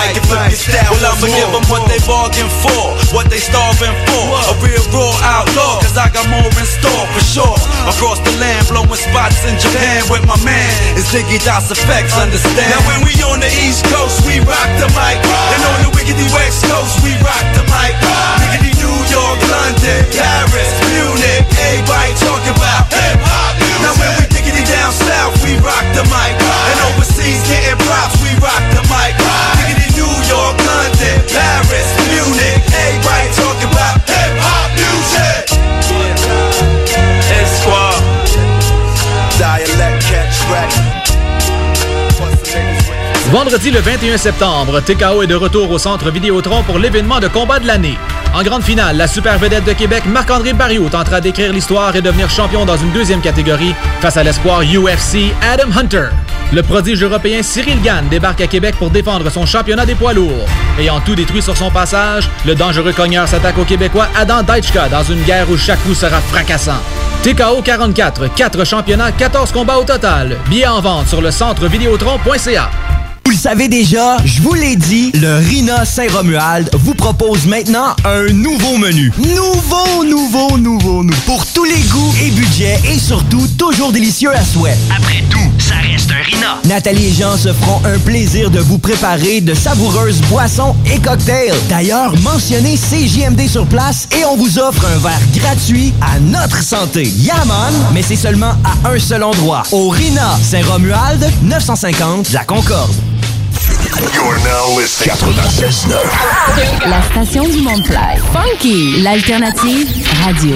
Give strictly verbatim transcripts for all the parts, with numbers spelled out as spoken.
mic and flip your style. Well, I'ma give them what they bargained for, what they starving for. A real raw outlaw, cause I got more in store for sure. Across the land, blowing spots in Japan with my man. It's Diggy Das Effects, understand? Now when we on the East Coast, we rock the mic. And on the wickedy West Coast, we rock the mic. Wickedy New York, London, Paris, Munich, everybody talking about hip-hop music. Now when we diggity down south, we rock the mic. And overseas getting props, we rock the mic. Diggity New York, London, Paris, Munich, everybody talking about hip-hop music. Esquire, dialect catch wreck. Vendredi le vingt et un septembre, T K O est de retour au Centre Vidéotron pour l'événement de combat de l'année. En grande finale, la super vedette de Québec, Marc-André Barriot, tentera d'écrire l'histoire et devenir champion dans une deuxième catégorie face à l'espoir U F C Adam Hunter. Le prodige européen Cyril Gane débarque à Québec pour défendre son championnat des poids lourds. Ayant tout détruit sur son passage, le dangereux cogneur s'attaque au Québécois Adam Dajka dans une guerre où chaque coup sera fracassant. T K O quarante-quatre, quatre championnats, quatorze combats au total. Billets en vente sur le centre vidéotron point c a. Vous le savez déjà, je vous l'ai dit, le Rina Saint-Romuald vous propose maintenant un nouveau menu. Nouveau, nouveau, nouveau, nouveau. Pour tous les goûts et budgets et surtout toujours délicieux à souhait. Après tout, ça reste un Rina. Nathalie et Jean se feront un plaisir de vous préparer de savoureuses boissons et cocktails. D'ailleurs, mentionnez C J M D sur place et on vous offre un verre gratuit à notre santé. Yaman, mais c'est seulement à un seul endroit. Au Rina Saint-Romuald, neuf cent cinquante La Concorde. You're now listening quatre-vingt-seize neuf. La station du Mont-Fly. Funky, l'alternative radio.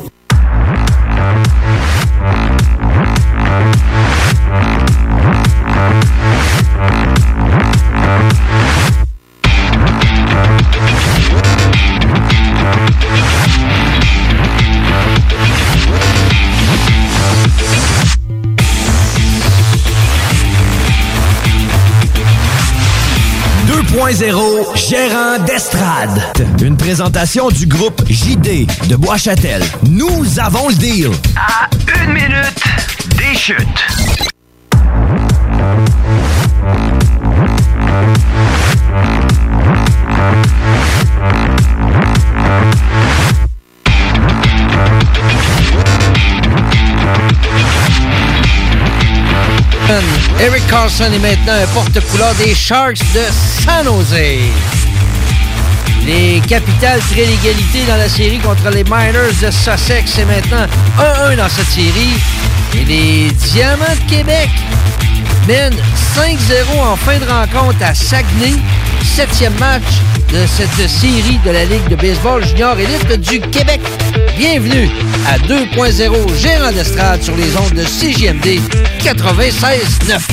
deux point zéro, gérant d'estrade. Une présentation du groupe J D de Bois-Châtel. Nous avons le deal. À une minute des chutes. Eric Carlson est maintenant un porte-couleur des Sharks de San Jose. Les Capitals créent l'égalité dans la série contre les Miners de Sussex. C'est maintenant un un dans cette série. Et les Diamants de Québec mènent cinq zéro en fin de rencontre à Saguenay. Septième match de cette série de la Ligue de baseball junior élite du Québec. Bienvenue à deux point zéro, gérant d'estrade sur les ondes de C J M D quatre-vingt-seize neuf.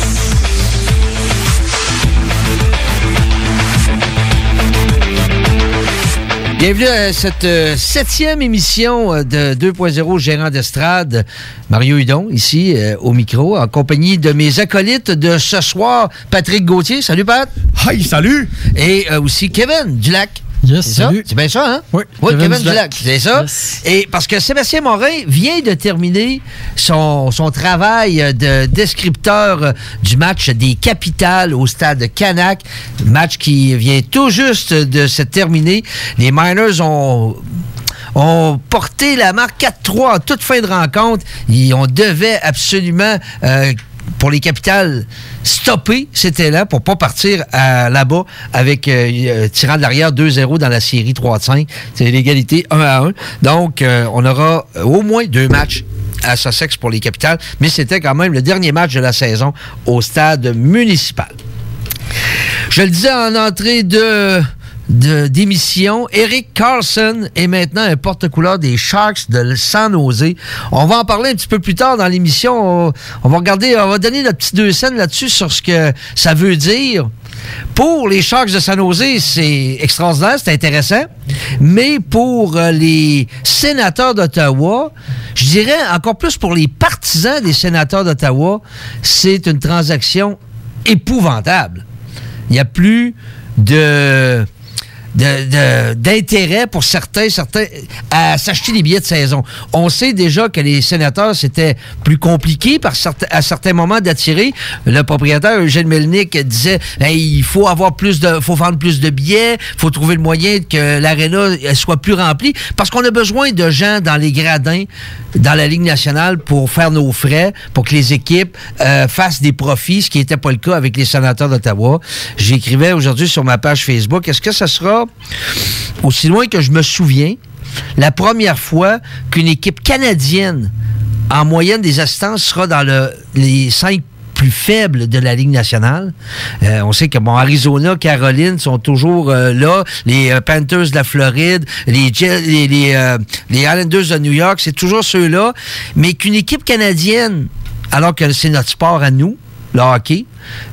Bienvenue à cette euh, septième émission de deux point zéro Gérant d'estrade. Mario Hudon, ici, euh, au micro, en compagnie de mes acolytes de ce soir, Patrick Gauthier. Salut, Pat. Hi, salut. Et euh, aussi Kevin Dulac. Yes, c'est salut. Ça? C'est bien ça, hein? Oui. Oui, Kevin, Kevin Dulac. Dulac, c'est ça. Yes. Et parce que Sébastien Morin vient de terminer son, son travail de descripteur du match des Capitals au stade Canac. Match qui vient tout juste de se terminer. Les Miners ont... ont porté la marque quatre trois en toute fin de rencontre. Et on devait absolument... Euh, pour les Capitals, stopper cet élan pour pas partir à, là-bas avec euh, tirant de l'arrière deux zéro dans la série trois cinq. C'est l'égalité un à un. Donc, euh, on aura au moins deux matchs à Sussex pour les Capitals, mais c'était quand même le dernier match de la saison au stade municipal. Je le disais en entrée de... De, d'émission, Eric Carlson est maintenant un porte-couleur des Sharks de San Jose. On va en parler un petit peu plus tard dans l'émission. On, on va regarder, on va donner notre petit deux cents là-dessus sur ce que ça veut dire. Pour les Sharks de San Jose, c'est extraordinaire, c'est intéressant. Mais pour euh, les sénateurs d'Ottawa, je dirais encore plus pour les partisans des sénateurs d'Ottawa, c'est une transaction épouvantable. Il n'y a plus de... de, de, d'intérêt pour certains, certains à s'acheter des billets de saison. On sait déjà que les Sénateurs, c'était plus compliqué par certains, à certains moments d'attirer. Le propriétaire Eugène Melnick disait hey, il faut avoir plus de, faut vendre plus de billets, faut trouver le moyen que l'aréna soit plus remplie, parce qu'on a besoin de gens dans les gradins, dans la Ligue nationale pour faire nos frais, pour que les équipes euh, fassent des profits, ce qui n'était pas le cas avec les Sénateurs d'Ottawa. J'écrivais aujourd'hui sur ma page Facebook, est-ce que ça sera, aussi loin que je me souviens, la première fois qu'une équipe canadienne, en moyenne des assistances, sera dans le, les cinq plus faibles de la Ligue nationale. Euh, on sait que, bon, Arizona, Caroline sont toujours euh, là. Les euh, Panthers de la Floride, les, les, les, euh, les Islanders de New York, c'est toujours ceux-là. Mais qu'une équipe canadienne, alors que c'est notre sport à nous, le hockey,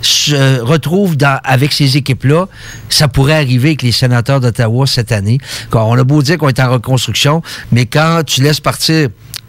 se retrouve dans, avec ces équipes-là, ça pourrait arriver avec les Sénateurs d'Ottawa cette année. Quand on a beau dire qu'on est en reconstruction, mais quand tu laisses partir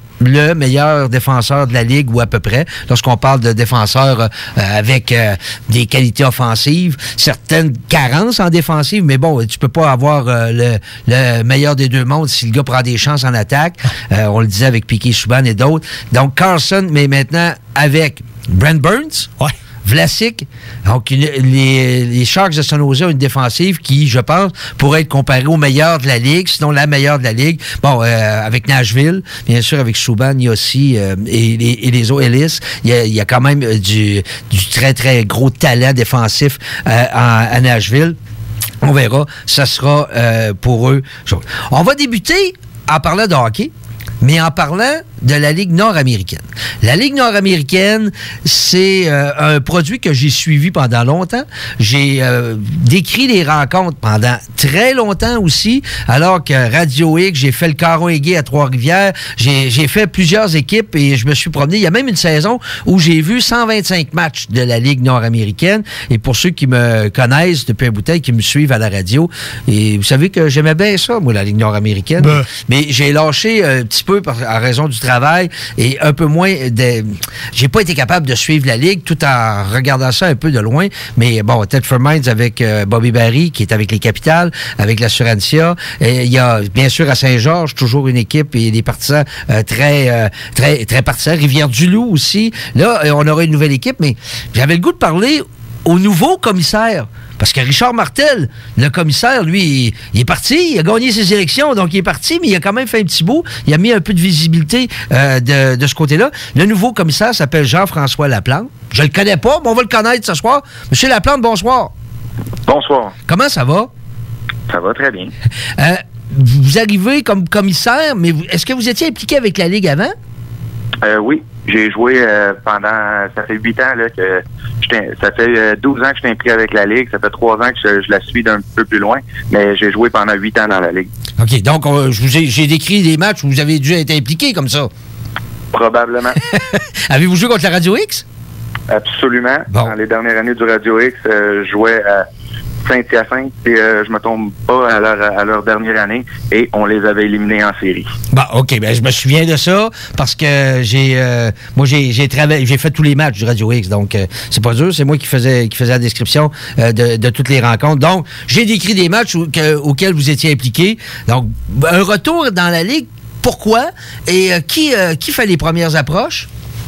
le meilleur défenseur de la Ligue, ou à peu près, lorsqu'on parle de défenseurs euh, avec euh, des qualités offensives, certaines carences en défensive, mais bon, tu peux pas avoir euh, le, le meilleur des deux mondes si le gars prend des chances en attaque. Euh, on le disait avec Piquet-Souban et d'autres. Donc, Carlson, mais maintenant avec Brent Burns. Ouais. Vlasic. Donc, une, les, les Sharks de San Jose ont une défensive qui, je pense, pourrait être comparée au meilleur de la Ligue, sinon la meilleure de la Ligue. Bon, euh, avec Nashville, bien sûr, avec Subban, il y a aussi, euh, et, et, et les autres, Ellis, il y a, il y a quand même du, du très, très gros talent défensif euh, à, à Nashville. On verra. Ça sera euh, pour eux. On va débuter en parlant de hockey, mais en parlant de la Ligue nord-américaine. La Ligue nord-américaine, c'est euh, un produit que j'ai suivi pendant longtemps. J'ai euh, décrit les rencontres pendant très longtemps aussi, alors que Radio X, j'ai fait le Caron Aigué à Trois-Rivières, j'ai, j'ai fait plusieurs équipes et je me suis promené. Il y a même une saison où j'ai vu cent vingt-cinq matchs de la Ligue nord-américaine. Et pour ceux qui me connaissent depuis un bout de temps, qui me suivent à la radio, et vous savez que j'aimais bien ça, moi, la Ligue nord-américaine. Ben. Mais j'ai lâché un petit peu par, en raison du travail et un peu moins de... J'ai pas été capable de suivre la Ligue tout en regardant ça un peu de loin, mais bon, Thetford Mines avec euh, Bobby Barry, qui est avec les Capitals, avec l'Assurantia. Il y a, bien sûr, à Saint-Georges, toujours une équipe et des partisans euh, très, euh, très, très partisans. Rivière-du-Loup aussi. Là, on aura une nouvelle équipe, mais j'avais le goût de parler au nouveau commissaire. Parce que Richard Martel, le commissaire, lui, il, il est parti, il a gagné ses élections, donc il est parti, mais il a quand même fait un petit bout. Il a mis un peu de visibilité euh, de, de ce côté-là. Le nouveau commissaire s'appelle Jean-François Laplante. Je le connais pas, mais on va le connaître ce soir. Monsieur Laplante, bonsoir. Bonsoir. Comment ça va? Ça va très bien. Euh, vous arrivez comme commissaire, mais vous, est-ce que vous étiez impliqué avec la Ligue avant? Euh, oui. J'ai joué euh, pendant... Ça fait huit ans là, que... Ça fait euh, douze ans que je suis impliqué avec la Ligue. Ça fait trois ans que je, je la suis d'un peu plus loin. Mais j'ai joué pendant huit ans dans la Ligue. OK. Donc, euh, je vous ai, j'ai décrit des matchs où vous avez dû être impliqué comme ça. Probablement. Avez-vous joué contre la Radio X? Absolument. Bon. Dans les dernières années du Radio X, euh, je jouais à Saint-Hyacinthe et euh, je me tombe pas à leur, à leur dernière année et on les avait éliminés en série. Bon, OK. Ben, je me souviens de ça parce que j'ai euh, moi j'ai j'ai travaillé, j'ai fait tous les matchs du Radio X, donc euh, c'est pas dur, c'est moi qui faisais qui faisais la description euh, de, de toutes les rencontres. Donc, j'ai décrit des matchs où, que, auxquels vous étiez impliqués. Donc, un retour dans la Ligue, pourquoi? Et euh, qui, euh, qui fait les premières approches?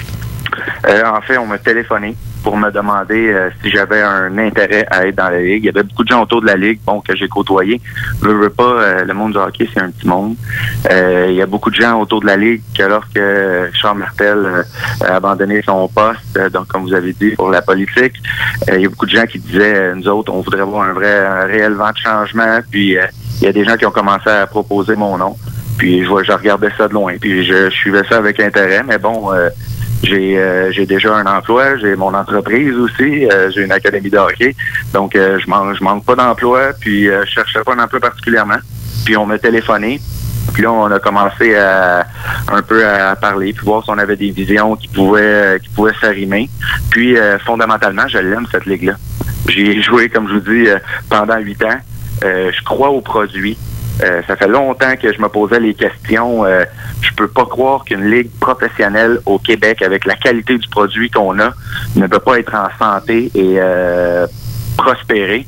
Euh, en fait, on m'a téléphoné pour me demander euh, si j'avais un intérêt à être dans la Ligue. Il y avait beaucoup de gens autour de la Ligue, bon, que j'ai côtoyé. Je veux pas, euh, le monde du hockey, c'est un petit monde. Euh, il y a beaucoup de gens autour de la Ligue que lorsque Richard Martel euh, a abandonné son poste, euh, donc comme vous avez dit, pour la politique, euh, il y a beaucoup de gens qui disaient, euh, nous autres, on voudrait voir un vrai, un réel vent de changement. Puis euh, il y a des gens qui ont commencé à proposer mon nom. Puis je, je regardais ça de loin. Puis je, je suivais ça avec intérêt, mais bon... Euh, J'ai euh, j'ai déjà un emploi, j'ai mon entreprise aussi, euh, j'ai une académie de hockey, donc euh, je manque je manque pas d'emploi, puis euh, je cherchais pas un emploi particulièrement. Puis on m'a téléphoné, puis là on a commencé à un peu à parler, puis voir si on avait des visions qui pouvaient qui pouvaient s'arrimer. Puis euh, fondamentalement, je l'aime cette ligue-là. J'ai joué, comme je vous dis, euh, pendant huit ans. Euh, je crois au produit. Euh, ça fait longtemps que je me posais les questions. Euh, je peux pas croire qu'une ligue professionnelle au Québec, avec la qualité du produit qu'on a, ne peut pas être en santé et euh, prospérer. Puis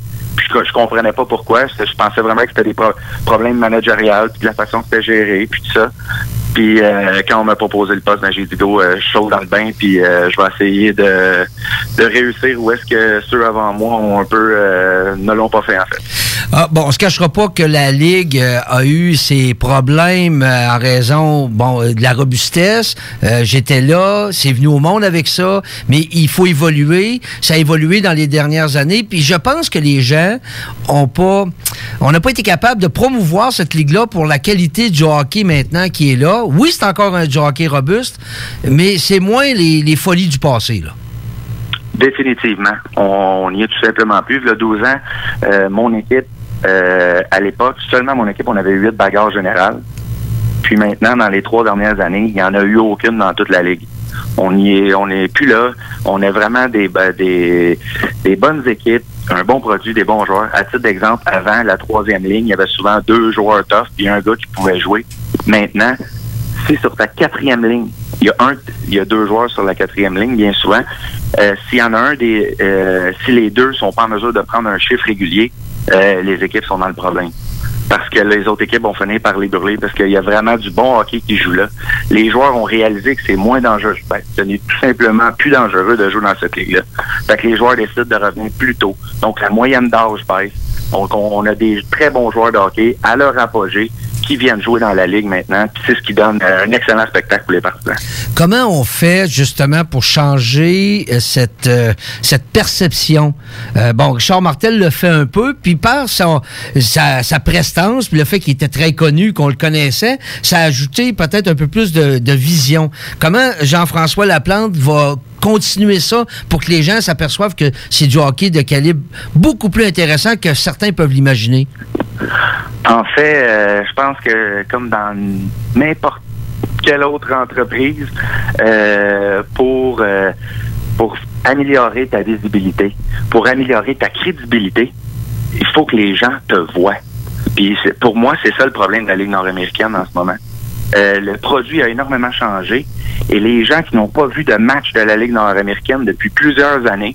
je, je comprenais pas pourquoi. Je pensais vraiment que c'était des pro- problèmes managériels, puis de la façon que c'était géré, puis tout ça. Puis euh, quand on m'a proposé le poste, ben, j'ai dit go, euh, chaud dans le bain, puis euh, je vais essayer de, de réussir où est-ce que ceux avant moi ont un peu euh, ne l'ont pas fait en fait. Ah, bon, on se cachera pas que la Ligue euh, a eu ses problèmes euh, en raison bon, euh, de la robustesse. Euh, j'étais là, c'est venu au monde avec ça, mais il faut évoluer. Ça a évolué dans les dernières années, puis je pense que les gens ont pas... On n'a pas été capable de promouvoir cette Ligue-là pour la qualité du hockey maintenant qui est là. Oui, c'est encore un du hockey robuste, mais c'est moins les, les folies du passé, là. Définitivement. On n'y est tout simplement plus. Il y a douze ans, euh, mon équipe, euh, à l'époque, seulement mon équipe, on avait huit bagarres générales. Puis maintenant, dans les trois dernières années, il n'y en a eu aucune dans toute la Ligue. On y est, on n'est plus là. On est vraiment des, des, des bonnes équipes, un bon produit, des bons joueurs. À titre d'exemple, avant la troisième ligne, il y avait souvent deux joueurs tough puis un gars qui pouvait jouer. Maintenant, c'est sur ta quatrième ligne. Il y a un, il y a deux joueurs sur la quatrième ligne, bien souvent. Euh, s'il y en a un des, euh, si les deux sont pas en mesure de prendre un chiffre régulier, euh, les équipes sont dans le problème. Parce que les autres équipes vont finir par les brûler, parce qu'il y a vraiment du bon hockey qui joue là. Les joueurs ont réalisé que c'est moins dangereux. Ben, ce n'est tout simplement plus dangereux de jouer dans cette ligue-là. Fait que les joueurs décident de revenir plus tôt. Donc, la moyenne d'âge baisse. Donc, on a des très bons joueurs de hockey à leur apogée qui viennent jouer dans la Ligue maintenant. Puis c'est ce qui donne un excellent spectacle pour les partisans. Comment on fait justement pour changer euh, cette euh, cette perception? Euh, bon, Richard Martel le fait un peu, puis par son, sa, sa prestance, puis le fait qu'il était très connu, qu'on le connaissait, ça a ajouté peut-être un peu plus de, de vision. Comment Jean-François Laplante va continuer ça pour que les gens s'aperçoivent que c'est du hockey de calibre beaucoup plus intéressant que certains peuvent l'imaginer? En fait, euh, je pense que comme dans n'importe quelle autre entreprise, euh, pour euh, pour améliorer ta visibilité, pour améliorer ta crédibilité, il faut que les gens te voient. Puis c'est, pour moi, c'est ça le problème de la Ligue nord-américaine en ce moment. Euh, le produit a énormément changé et les gens qui n'ont pas vu de match de la Ligue nord-américaine depuis plusieurs années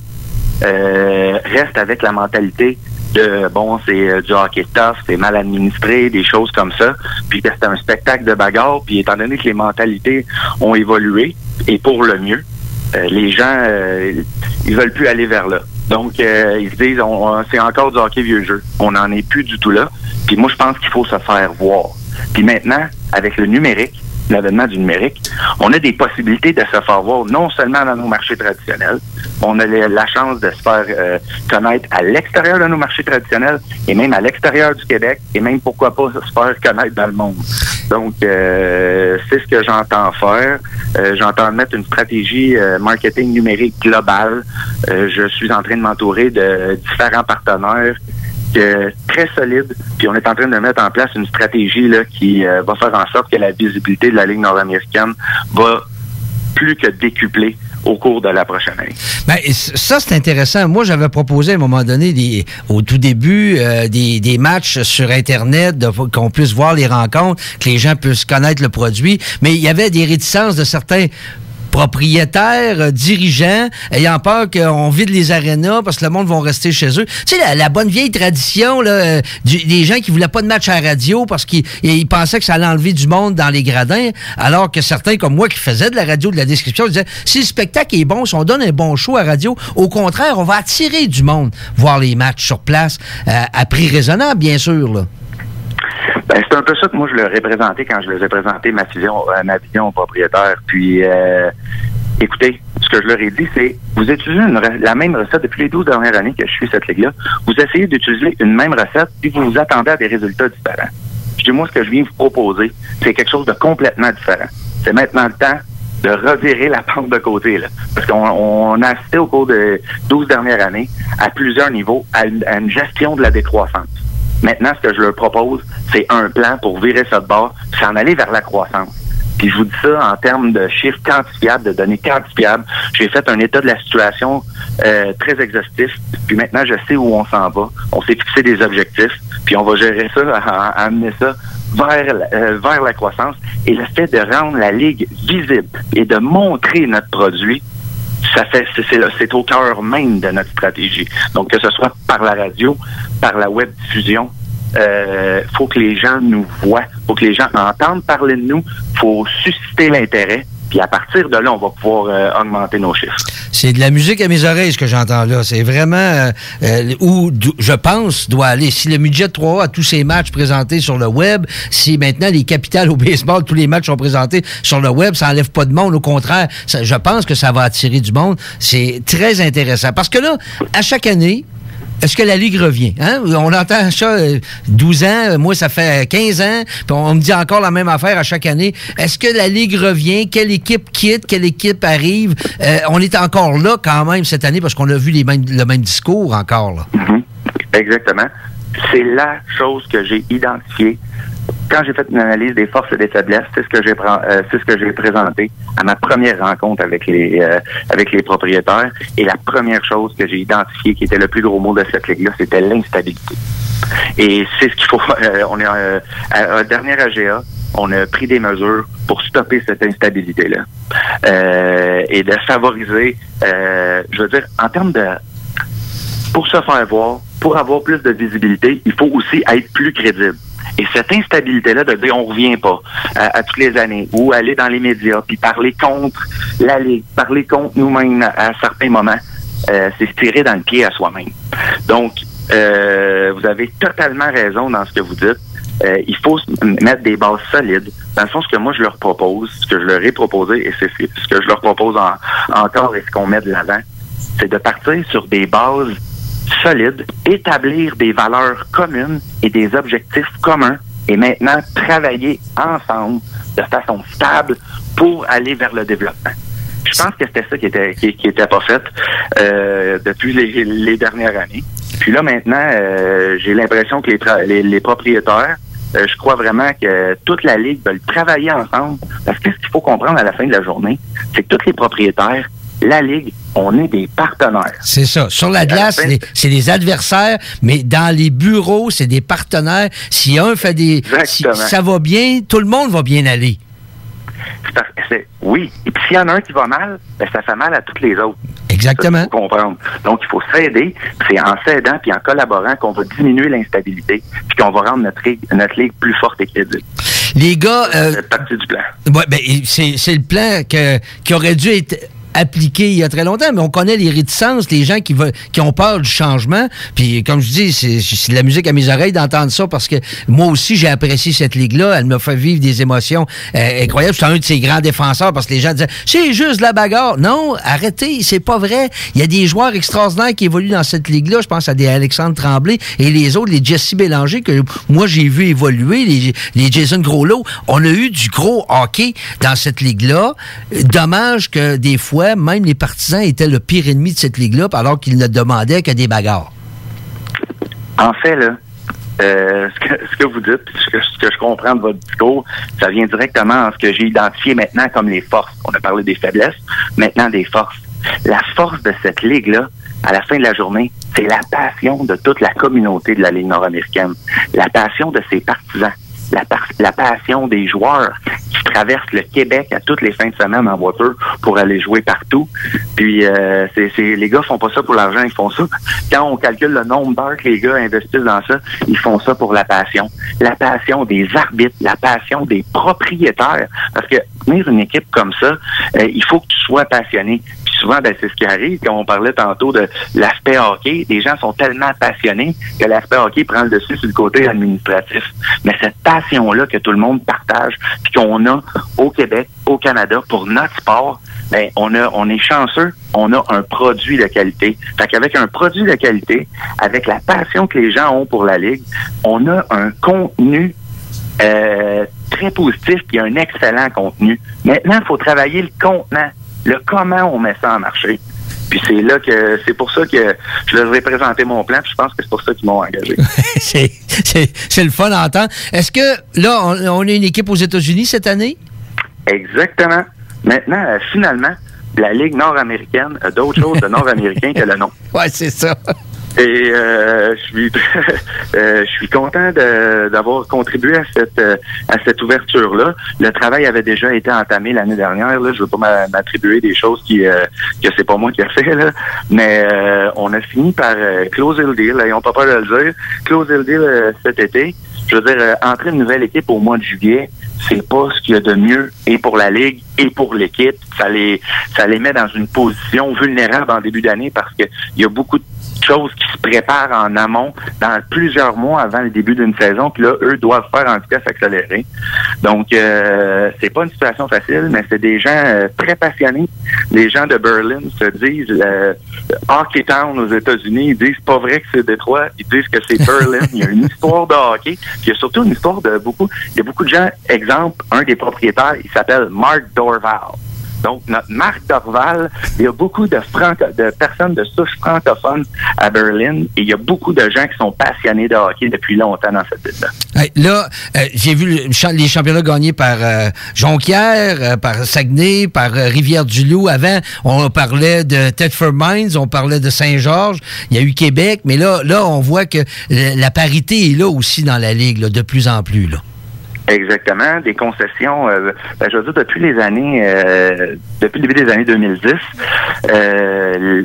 euh, restent avec la mentalité de, bon, c'est euh, du hockey tough, c'est mal administré, des choses comme ça, puis que c'est un spectacle de bagarre, puis étant donné que les mentalités ont évolué, et pour le mieux, euh, les gens, euh, ils veulent plus aller vers là. Donc, euh, ils se disent, on, on, c'est encore du hockey vieux jeu. On n'en est plus du tout là. Puis moi, je pense qu'il faut se faire voir. Puis maintenant, avec le numérique, l'avènement du numérique, on a des possibilités de se faire voir non seulement dans nos marchés traditionnels, on a la chance de se faire euh, connaître à l'extérieur de nos marchés traditionnels et même à l'extérieur du Québec et même, pourquoi pas, se faire connaître dans le monde. Donc, euh, c'est ce que j'entends faire. Euh, j'entends mettre une stratégie euh, marketing numérique globale. Euh, je suis en train de m'entourer de différents partenaires Euh, très solide, puis on est en train de mettre en place une stratégie là qui euh, va faire en sorte que la visibilité de la Ligue nord-américaine va plus que décupler au cours de la prochaine année. Ben, ça, c'est intéressant. Moi, j'avais proposé à un moment donné, des, au tout début, euh, des, des matchs sur Internet, de, qu'on puisse voir les rencontres, que les gens puissent connaître le produit, mais il y avait des réticences de certains propriétaires, euh, dirigeants, ayant peur qu'on vide les arénas parce que le monde va rester chez eux. Tu sais, la, la bonne vieille tradition, là, euh, du, des gens qui voulaient pas de match à la radio parce qu'ils ils pensaient que ça allait enlever du monde dans les gradins, alors que certains comme moi qui faisaient de la radio, de la description, disaient, si le spectacle est bon, si on donne un bon show à radio, au contraire, on va attirer du monde voir les matchs sur place, euh, à prix raisonnable, bien sûr, là. Ben, c'est un peu ça que moi je leur ai présenté quand je leur ai présenté ma vision, euh, ma vision au propriétaire. Puis, euh, écoutez, ce que je leur ai dit, c'est vous utilisez une, la même recette depuis les douze dernières années que je suis cette ligue-là. Vous essayez d'utiliser une même recette, puis vous vous attendez à des résultats différents. Je dis, moi, ce que je viens vous proposer, c'est quelque chose de complètement différent. C'est maintenant le temps de revirer la pente de côté, là. Parce qu'on on a assisté au cours des douze dernières années, à plusieurs niveaux, à une, à une gestion de la décroissance. Maintenant, ce que je leur propose, c'est un plan pour virer ça de bord, s'en aller vers la croissance. Puis je vous dis ça en termes de chiffres quantifiables, de données quantifiables. J'ai fait un état de la situation euh, très exhaustif. Puis maintenant, je sais où on s'en va. On s'est fixé des objectifs. Puis on va gérer ça, à, à amener ça vers, euh, vers la croissance. Et le fait de rendre la Ligue visible et de montrer notre produit, ça fait c'est, c'est, c'est au cœur même de notre stratégie. Donc, que ce soit par la radio, par la web diffusion, euh, faut que les gens nous voient, faut que les gens entendent parler de nous, faut susciter l'intérêt. Puis à partir de là, on va pouvoir euh, augmenter nos chiffres. C'est de la musique à mes oreilles, ce que j'entends là. C'est vraiment euh, euh, où, je pense, doit aller. Si le Midget trois A a tous ses matchs présentés sur le web, si maintenant les Capitals au baseball, tous les matchs sont présentés sur le web, ça enlève pas de monde. Au contraire, ça, je pense que ça va attirer du monde. C'est très intéressant. Parce que là, à chaque année, est-ce que la Ligue revient? Hein? On entend ça euh, douze ans, moi ça fait quinze ans, puis on, on me dit encore la même affaire à chaque année. Est-ce que la Ligue revient? Quelle équipe quitte? Quelle équipe arrive? Euh, on est encore là quand même cette année parce qu'on a vu les mêmes, le même discours encore. Là. Mm-hmm. Exactement. C'est la chose que j'ai identifiée. Quand j'ai fait une analyse des forces et des faiblesses, c'est ce que j'ai euh, c'est ce que j'ai présenté à ma première rencontre avec les euh, avec les propriétaires. Et la première chose que j'ai identifiée, qui était le plus gros mot de cette ligue-là, c'était l'instabilité. Et c'est ce qu'il faut. Euh, on est euh, à un dernier A G A, on a pris des mesures pour stopper cette instabilité-là euh, et de favoriser. Euh, je veux dire, en termes de pour se faire voir, pour avoir plus de visibilité, il faut aussi être plus crédible. Et cette instabilité-là de dire on revient pas à, à toutes les années ou aller dans les médias puis parler contre la Ligue, parler contre nous-mêmes à, à certains moments, euh, c'est se tirer dans le pied à soi-même. Donc, euh, vous avez totalement raison dans ce que vous dites. Euh, il faut mettre des bases solides. Dans le fond, ce que moi je leur propose, ce que je leur ai proposé, et c'est ce que je leur propose en, encore et ce qu'on met de l'avant, c'est de partir sur des bases solide, établir des valeurs communes et des objectifs communs et maintenant travailler ensemble de façon stable pour aller vers le développement. Je pense que c'était ça qui était qui, qui était pas fait euh, depuis les, les dernières années. Puis là maintenant, euh, j'ai l'impression que les, tra- les, les propriétaires, euh, je crois vraiment que toute la Ligue veut travailler ensemble parce que ce qu'il faut comprendre à la fin de la journée, c'est que tous les propriétaires, la Ligue, on est des partenaires. C'est ça. Sur la glace, c'est, c'est des adversaires, mais dans les bureaux, c'est des partenaires. Si un fait des... Si ça va bien, tout le monde va bien aller. C'est parce que c'est, oui. Et puis s'il y en a un qui va mal, ben ça fait mal à tous les autres. Exactement. Il faut comprendre. Donc, il faut s'aider. C'est en s'aidant puis en collaborant qu'on va diminuer l'instabilité puis qu'on va rendre notre ligue, notre ligue plus forte et crédible. Les gars... Euh, c'est partie du plan. Ouais, ben, c'est, c'est le plan que, qui aurait dû être appliqué il y a très longtemps, mais on connaît les réticences, les gens qui veulent, qui ont peur du changement. Puis, comme je dis, c'est, c'est de la musique à mes oreilles d'entendre ça parce que moi aussi, j'ai apprécié cette ligue-là. Elle m'a fait vivre des émotions euh, incroyables. J'étais un de ses grands défenseurs parce que les gens disaient « C'est juste de la bagarre ». Non, arrêtez, c'est pas vrai. Il y a des joueurs extraordinaires qui évoluent dans cette ligue-là. Je pense à des Alexandre Tremblay et les autres, les Jesse Bélanger, que moi, j'ai vu évoluer, les, les Jason Groslot. On a eu du gros hockey dans cette ligue-là. Dommage que des fois, même les partisans étaient le pire ennemi de cette ligue-là, alors qu'ils ne demandaient que des bagarres. En fait, là, euh, ce, que, ce que vous dites, ce que, ce que je comprends de votre discours, ça vient directement en ce que j'ai identifié maintenant comme les forces. On a parlé des faiblesses, maintenant des forces. La force de cette ligue-là, à la fin de la journée, c'est la passion de toute la communauté de la Ligue nord-américaine, la passion de ses partisans. La, par- la passion des joueurs qui traversent le Québec à toutes les fins de semaine en voiture pour aller jouer partout. Puis euh, c'est, c'est les gars font pas ça pour l'argent, ils font ça. Quand on calcule le nombre d'heures que les gars investissent dans ça, ils font ça pour la passion. La passion des arbitres, la passion des propriétaires. Parce que tenir une équipe comme ça, euh, il faut que tu sois passionné. Puis souvent, ben, c'est ce qui arrive. Quand on parlait tantôt de l'aspect hockey, les gens sont tellement passionnés que l'aspect hockey prend le dessus sur le côté administratif. Mais cette passion-là que tout le monde partage, puis qu'on a au Québec, au Canada, pour notre sport, ben, on a, on est chanceux, on a un produit de qualité. Fait qu'avec un produit de qualité, avec la passion que les gens ont pour la Ligue, on a un contenu euh, très positif puis un excellent contenu. Maintenant, il faut travailler le contenant, le comment on met ça en marché. Puis c'est là que c'est pour ça que je leur ai présenté mon plan, puis je pense que c'est pour ça qu'ils m'ont engagé. c'est, c'est, c'est le fun à entendre. Est-ce que là, on, on a une équipe aux États-Unis cette année? Exactement. Maintenant, euh, finalement, la Ligue nord-américaine a d'autres choses de nord-américain que le nom. Oui, c'est ça. Et euh, je suis euh, je suis content de, d'avoir contribué à cette euh, à cette ouverture-là. Le travail avait déjà été entamé l'année dernière. Là, je veux pas m'attribuer des choses qui euh, que c'est pas moi qui a fait là, mais euh, on a fini par euh, closer le deal. Ils ont pas peur de le dire. Closer le deal euh, cet été. Je veux dire, euh, entrer une nouvelle équipe au mois de juillet, c'est pas ce qu'il y a de mieux et pour la Ligue et pour l'équipe. Ça les ça les met dans une position vulnérable en début d'année parce que il y a beaucoup de choses qui se préparent en amont dans plusieurs mois avant le début d'une saison, puis là, eux doivent faire en vitesse accélérée. Donc, euh, c'est pas une situation facile, mais c'est des gens euh, très passionnés. Les gens de Berlin se disent euh, Hockey Town aux États-Unis, ils disent pas vrai que c'est Détroit, ils disent que c'est Berlin. Il y a une histoire de hockey, puis il y a surtout une histoire de beaucoup, il y a beaucoup de gens, exemple, un des propriétaires, il s'appelle Mark Dorval. Donc, notre Marc Dorval, il y a beaucoup de, franco- de personnes de souche francophone à Berlin et il y a beaucoup de gens qui sont passionnés de hockey depuis longtemps dans cette ville-là. Hey, là, euh, j'ai vu le, les championnats gagnés par euh, Jonquière, euh, par Saguenay, par euh, Rivière-du-Loup. Avant, on parlait de Thetford Mines, on parlait de Saint-Georges. Il y a eu Québec, mais là, là, on voit que la, la parité est là aussi dans la Ligue, là, de plus en plus, là. Exactement, des concessions. Euh, ben, je veux dire, depuis les années, euh, depuis le début des années deux mille dix, euh,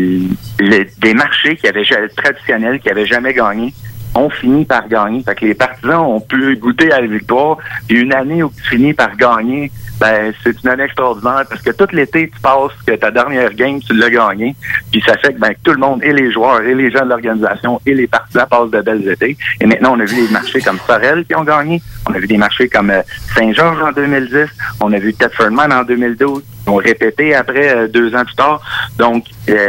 les, des marchés qui avaient traditionnels, qui avaient jamais gagné, ont fini par gagner. Fait que les partisans ont pu goûter à la victoire. Puis une année où tu finis par gagner, ben c'est une année extraordinaire parce que tout l'été, tu passes que ta dernière game, tu l'as gagné. Puis ça fait que, ben, que tout le monde, et les joueurs, et les gens de l'organisation, et les partisans passent de belles étés. Et maintenant, on a vu des marchés comme Sorel qui ont gagné. On a vu des marchés comme euh, Saint-Georges en deux mille dix. On a vu Thetford Mines en deux mille douze. Ils ont répété après, euh, deux ans plus tard. Donc,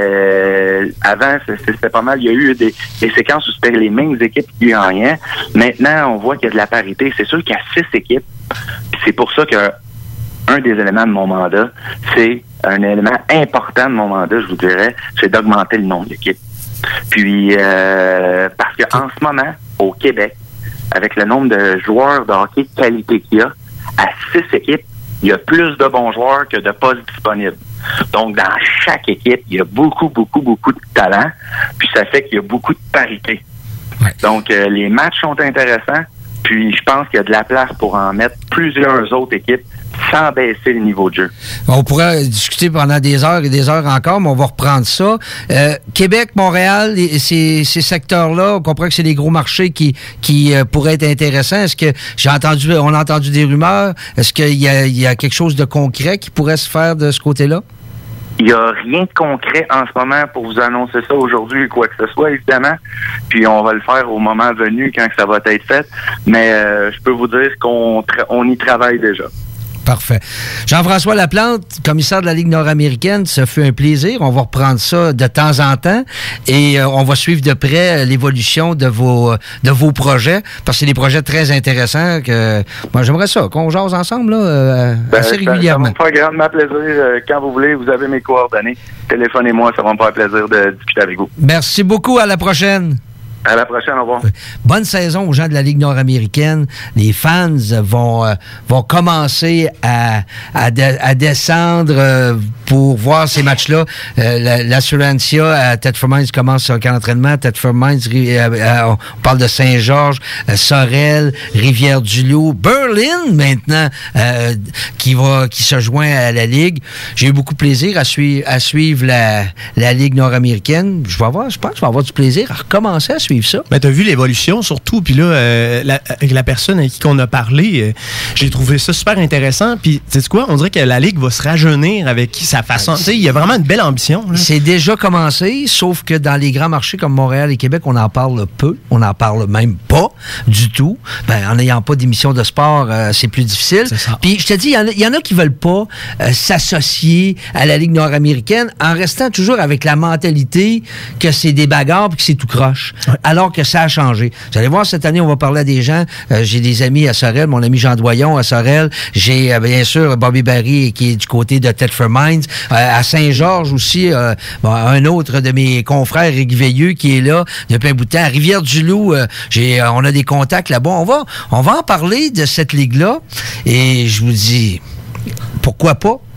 euh, avant, c'était pas mal. Il y a eu des, des séquences où c'était les mêmes équipes qui gagnaient. Maintenant, on voit qu'il y a de la parité. C'est sûr qu'il y a six équipes. Puis c'est pour ça que un des éléments de mon mandat, c'est un élément important de mon mandat, je vous dirais, c'est d'augmenter le nombre d'équipes. Puis, euh, parce qu'en ce moment, au Québec, avec le nombre de joueurs de hockey de qualité qu'il y a, à six équipes, il y a plus de bons joueurs que de postes disponibles. Donc, dans chaque équipe, il y a beaucoup, beaucoup, beaucoup de talent, puis ça fait qu'il y a beaucoup de parité. Ouais. Donc, euh, les matchs sont intéressants, puis je pense qu'il y a de la place pour en mettre plusieurs autres équipes sans baisser le niveau de jeu. On pourrait discuter pendant des heures et des heures encore, mais on va reprendre ça. Euh, Québec, Montréal, et ces, ces secteurs-là, on comprend que c'est des gros marchés qui, qui euh, pourraient être intéressants. Est-ce que j'ai entendu, on a entendu des rumeurs? Est-ce qu'il y a, il y a quelque chose de concret qui pourrait se faire de ce côté-là? Il n'y a rien de concret en ce moment pour vous annoncer ça aujourd'hui ou quoi que ce soit, évidemment. Puis on va le faire au moment venu quand ça va être fait. Mais euh, je peux vous dire qu'on tra- on y travaille déjà. Parfait. Jean-François Laplante, commissaire de la Ligue nord-américaine, ça fait un plaisir. On va reprendre ça de temps en temps et euh, on va suivre de près l'évolution de vos de vos projets parce que c'est des projets très intéressants que moi j'aimerais ça, qu'on jase ensemble là, euh, ben, assez ça, régulièrement. Ça va me faire grandement plaisir. Euh, quand vous voulez, vous avez mes coordonnées. Téléphonez-moi, ça va me faire plaisir de discuter avec vous. Merci beaucoup. À la prochaine. À la prochaine, au revoir. Bonne saison aux gens de la Ligue nord-américaine. Les fans vont, euh, vont commencer à, à, de, à descendre euh, pour voir ces matchs-là. Euh, L'Assurantia à Thetford Mines commence un camp d'entraînement. Thetford Mines, euh, euh, on parle de Saint-Georges, euh, Sorel, Rivière-du-Loup, Berlin maintenant, euh, qui va qui se joint à la Ligue. J'ai eu beaucoup de plaisir à, sui- à suivre la, la Ligue nord-américaine. Je vais avoir, je pense que je vais avoir du plaisir à recommencer à suivre ça. Ben, tu as vu l'évolution, surtout. Puis là, euh, la, avec la personne avec qui on a parlé, euh, j'ai trouvé ça super intéressant. Puis, tu sais quoi? On dirait que la Ligue va se rajeunir avec sa façon. Tu sais, il y a vraiment une belle ambition. Là. C'est déjà commencé, sauf que dans les grands marchés comme Montréal et Québec, on en parle peu. On n'en parle même pas du tout. Ben, en n'ayant pas d'émission de sport, euh, c'est plus difficile. Puis, je te dis, il y, y en a qui veulent pas euh, s'associer à la Ligue nord-américaine en restant toujours avec la mentalité que c'est des bagarres et que c'est tout croche. Ouais. Alors que ça a changé. Vous allez voir, cette année, on va parler à des gens. Euh, j'ai des amis à Sorel, mon ami Jean Doyon à Sorel. J'ai, euh, bien sûr, Bobby Barry, qui est du côté de Thetford Mines. Euh, à Saint-Georges aussi, euh, bon, un autre de mes confrères, Rick Veilleux, qui est là depuis un bout de temps. À Rivière-du-Loup, euh, j'ai, euh, on a des contacts là-bas. On va, on va en parler de cette ligue-là. Et je vous dis, pourquoi pas?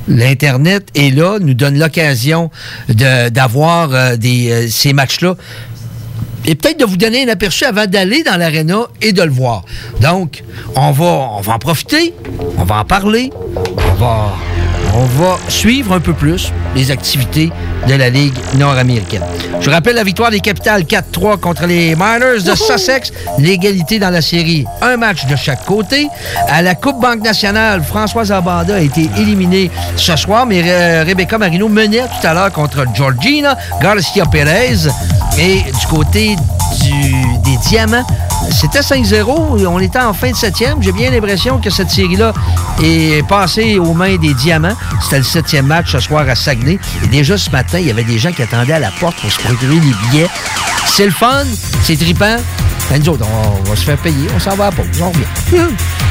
l'Internet est là, nous donne l'occasion de, d'avoir euh, des, euh, ces matchs-là. Et peut-être de vous donner un aperçu avant d'aller dans l'aréna et de le voir. Donc, on va, on va en profiter, on va en parler, on va, on va suivre un peu plus les activités de la Ligue nord-américaine. Je vous rappelle la victoire des Capitals quatre trois contre les Miners de Sussex. L'égalité dans la série, un match de chaque côté. À la Coupe Banque Nationale, Françoise Abanda a été éliminée ce soir, mais Re- Rebecca Marino menait tout à l'heure contre Georgina Garcia Perez. Et du côté du, des Diamants, c'était cinq zéro. On était en fin de septième. J'ai bien l'impression que cette série-là est passée aux mains des Diamants. C'était le septième match ce soir à Saguenay. Et déjà ce matin, il y avait des gens qui attendaient à la porte pour se procurer les billets. C'est le fun, c'est trippant. Ben, nous autres, on va se faire payer. On s'en va à la pause. On revient.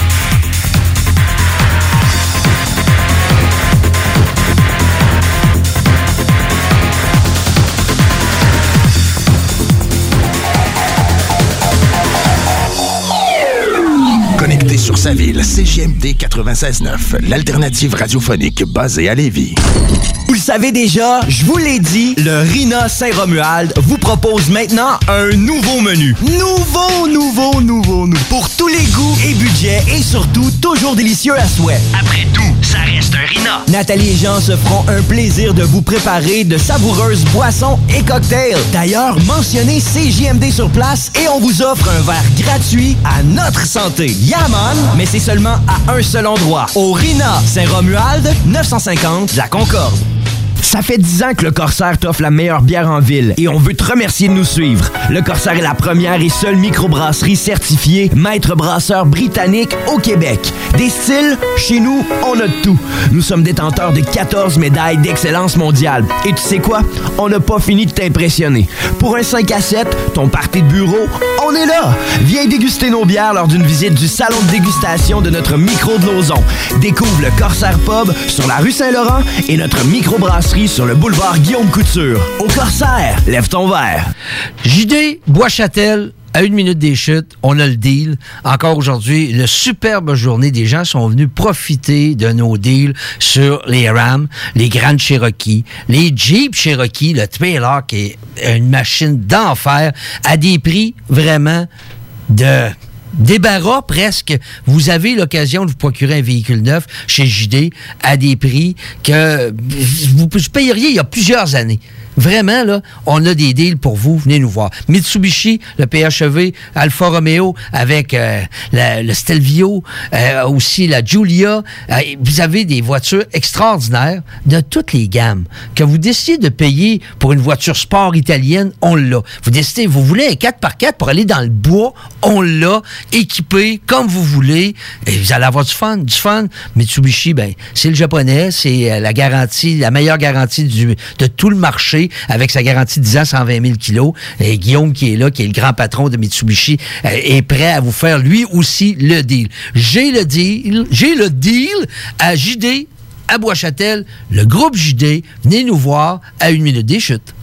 Connecté sur sa ville, C J M D quatre-vingt-seize neuf, l'alternative radiophonique basée à Lévis. Vous le savez déjà, je vous l'ai dit, le Rina Saint-Romuald vous propose maintenant un nouveau menu. Nouveau, nouveau, nouveau, nouveau. Pour tous les goûts et budgets et surtout toujours délicieux à souhait. Après tout, ça reste un Rina. Nathalie et Jean se feront un plaisir de vous préparer de savoureuses boissons et cocktails. D'ailleurs, mentionnez C J M D sur place et on vous offre un verre gratuit à notre santé. Yaman, mais c'est seulement à un seul endroit. Au Rina Saint-Romuald, neuf cent cinquante La Concorde. Ça fait dix ans que le Corsaire t'offre la meilleure bière en ville et on veut te remercier de nous suivre. Le Corsaire est la première et seule microbrasserie certifiée maître brasseur britannique au Québec. Des styles, chez nous, on a de tout. Nous sommes détenteurs de quatorze médailles d'excellence mondiale. Et tu sais quoi? On n'a pas fini de t'impressionner. Pour un cinq à sept, ton party de bureau, on est là! Viens déguster nos bières lors d'une visite du salon de dégustation de notre micro de Lauson. Découvre le Corsaire Pub sur la rue Saint-Laurent et notre microbrasserie sur le boulevard Guillaume Couture. Au Corsaire, lève ton verre. J D Bois-Châtel, à une minute des chutes, on a le deal. Encore aujourd'hui, une superbe journée. Des gens sont venus profiter de nos deals sur les Ram, les Grand Cherokee, les Jeep Cherokee, le trailer qui est une machine d'enfer à des prix vraiment de... débarras presque. Vous avez l'occasion de vous procurer un véhicule neuf chez J D à des prix que vous payeriez il y a plusieurs années. Vraiment, là, on a des deals pour vous. Venez nous voir. Mitsubishi, le P H E V, Alfa Romeo avec euh, la, le Stelvio, euh, aussi la Giulia. Euh, vous avez des voitures extraordinaires de toutes les gammes. Que vous décidez de payer pour une voiture sport italienne, on l'a. Vous décidez, vous voulez un quatre par quatre pour aller dans le bois, on l'a. Équipé comme vous voulez. Et vous allez avoir du fun. Du fun. Mitsubishi, ben, c'est le japonais. C'est la garantie, la meilleure garantie du, de tout le marché avec sa garantie de dix ans, cent vingt mille kilos. Et Guillaume qui est là, qui est le grand patron de Mitsubishi, euh, est prêt à vous faire lui aussi le deal. J'ai le deal, j'ai le deal à J D, à Bois-Châtel, le groupe J D. Venez nous voir à une minute des chutes.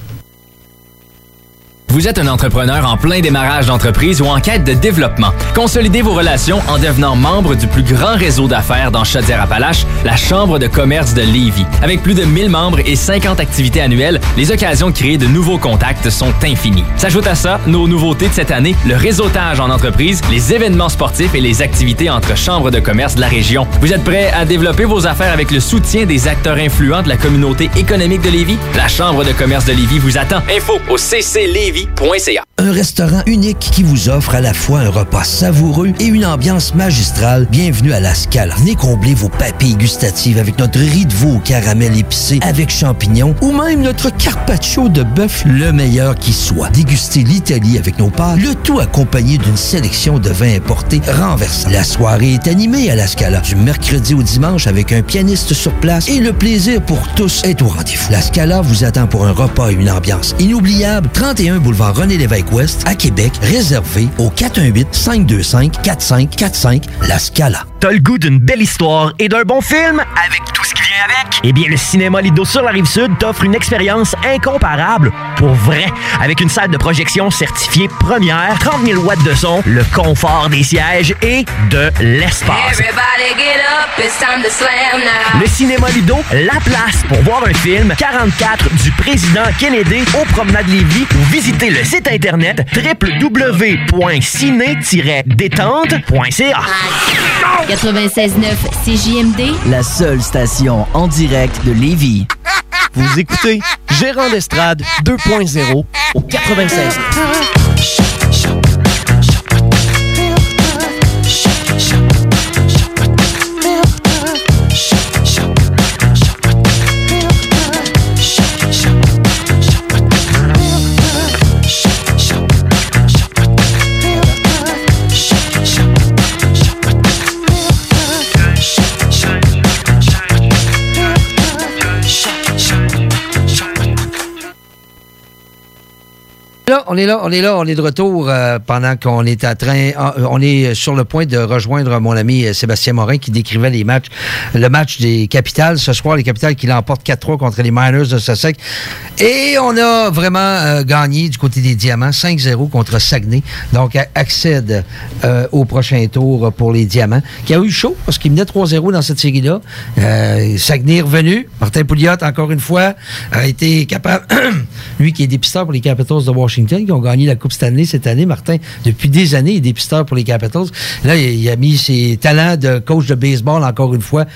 Vous êtes un entrepreneur en plein démarrage d'entreprise ou en quête de développement. Consolidez vos relations en devenant membre du plus grand réseau d'affaires dans Chaudière-Appalaches, la Chambre de commerce de Lévis. Avec plus de mille membres et cinquante activités annuelles, les occasions de créer de nouveaux contacts sont infinies. S'ajoute à ça, nos nouveautés de cette année, le réseautage en entreprise, les événements sportifs et les activités entre chambres de commerce de la région. Vous êtes prêts à développer vos affaires avec le soutien des acteurs influents de la communauté économique de Lévis? La Chambre de commerce de Lévis vous attend. Info au c c lévis point c a. Un restaurant unique qui vous offre à la fois un repas savoureux et une ambiance magistrale. Bienvenue à La Scala. Venez combler vos papilles gustatives avec notre riz de veau au caramel épicé avec champignons ou même notre carpaccio de bœuf, le meilleur qui soit. Dégustez l'Italie avec nos pâtes, le tout accompagné d'une sélection de vins importés renversés. La soirée est animée à La Scala du mercredi au dimanche avec un pianiste sur place et le plaisir pour tous est au rendez-vous. La Scala vous attend pour un repas et une ambiance inoubliable. trente et un boulevard René-Lévesque-Ouest à Québec, réservé au quatre un huit, cinq deux cinq, quatre cinq quatre cinq, La Scala. T'as le goût d'une belle histoire et d'un bon film? Avec tout ce qui vient avec? Eh bien, le Cinéma Lido sur la Rive-Sud t'offre une expérience incomparable, pour vrai, avec une salle de projection certifiée première, trente mille watts de son, le confort des sièges et de l'espace. Le Cinéma Lido, la place pour voir un film quarante-quatre du président Kennedy au Promenade Lévis ou visiter le site internet w w w point ciné tiret détente point c a. quatre-vingt-seize neuf C J M D, La seule station en direct de Lévis. Vous écoutez Gérant d'estrade deux point zéro au quatre-vingt-seize. Là, on est là, on est là, on est de retour euh, pendant qu'on est en train, on est sur le point de rejoindre mon ami Sébastien Morin qui décrivait les matchs, le match des Capitals ce soir, les Capitals qui l'emportent quatre trois contre les Miners de Sussex. Et on a vraiment euh, gagné du côté des Diamants, cinq zéro contre Saguenay. Donc, accède euh, au prochain tour pour les Diamants, qui a eu chaud parce qu'il menait trois zéro dans cette série-là. Euh, Saguenay est revenu. Martin Pouliot, encore une fois, a été capable, lui qui est dépisteur pour les Capitals de Washington, qui ont gagné la Coupe Stanley cette année. Martin, depuis des années, il est dépisteur pour les Capitals. Là, il a mis ses talents de coach de baseball, encore une fois,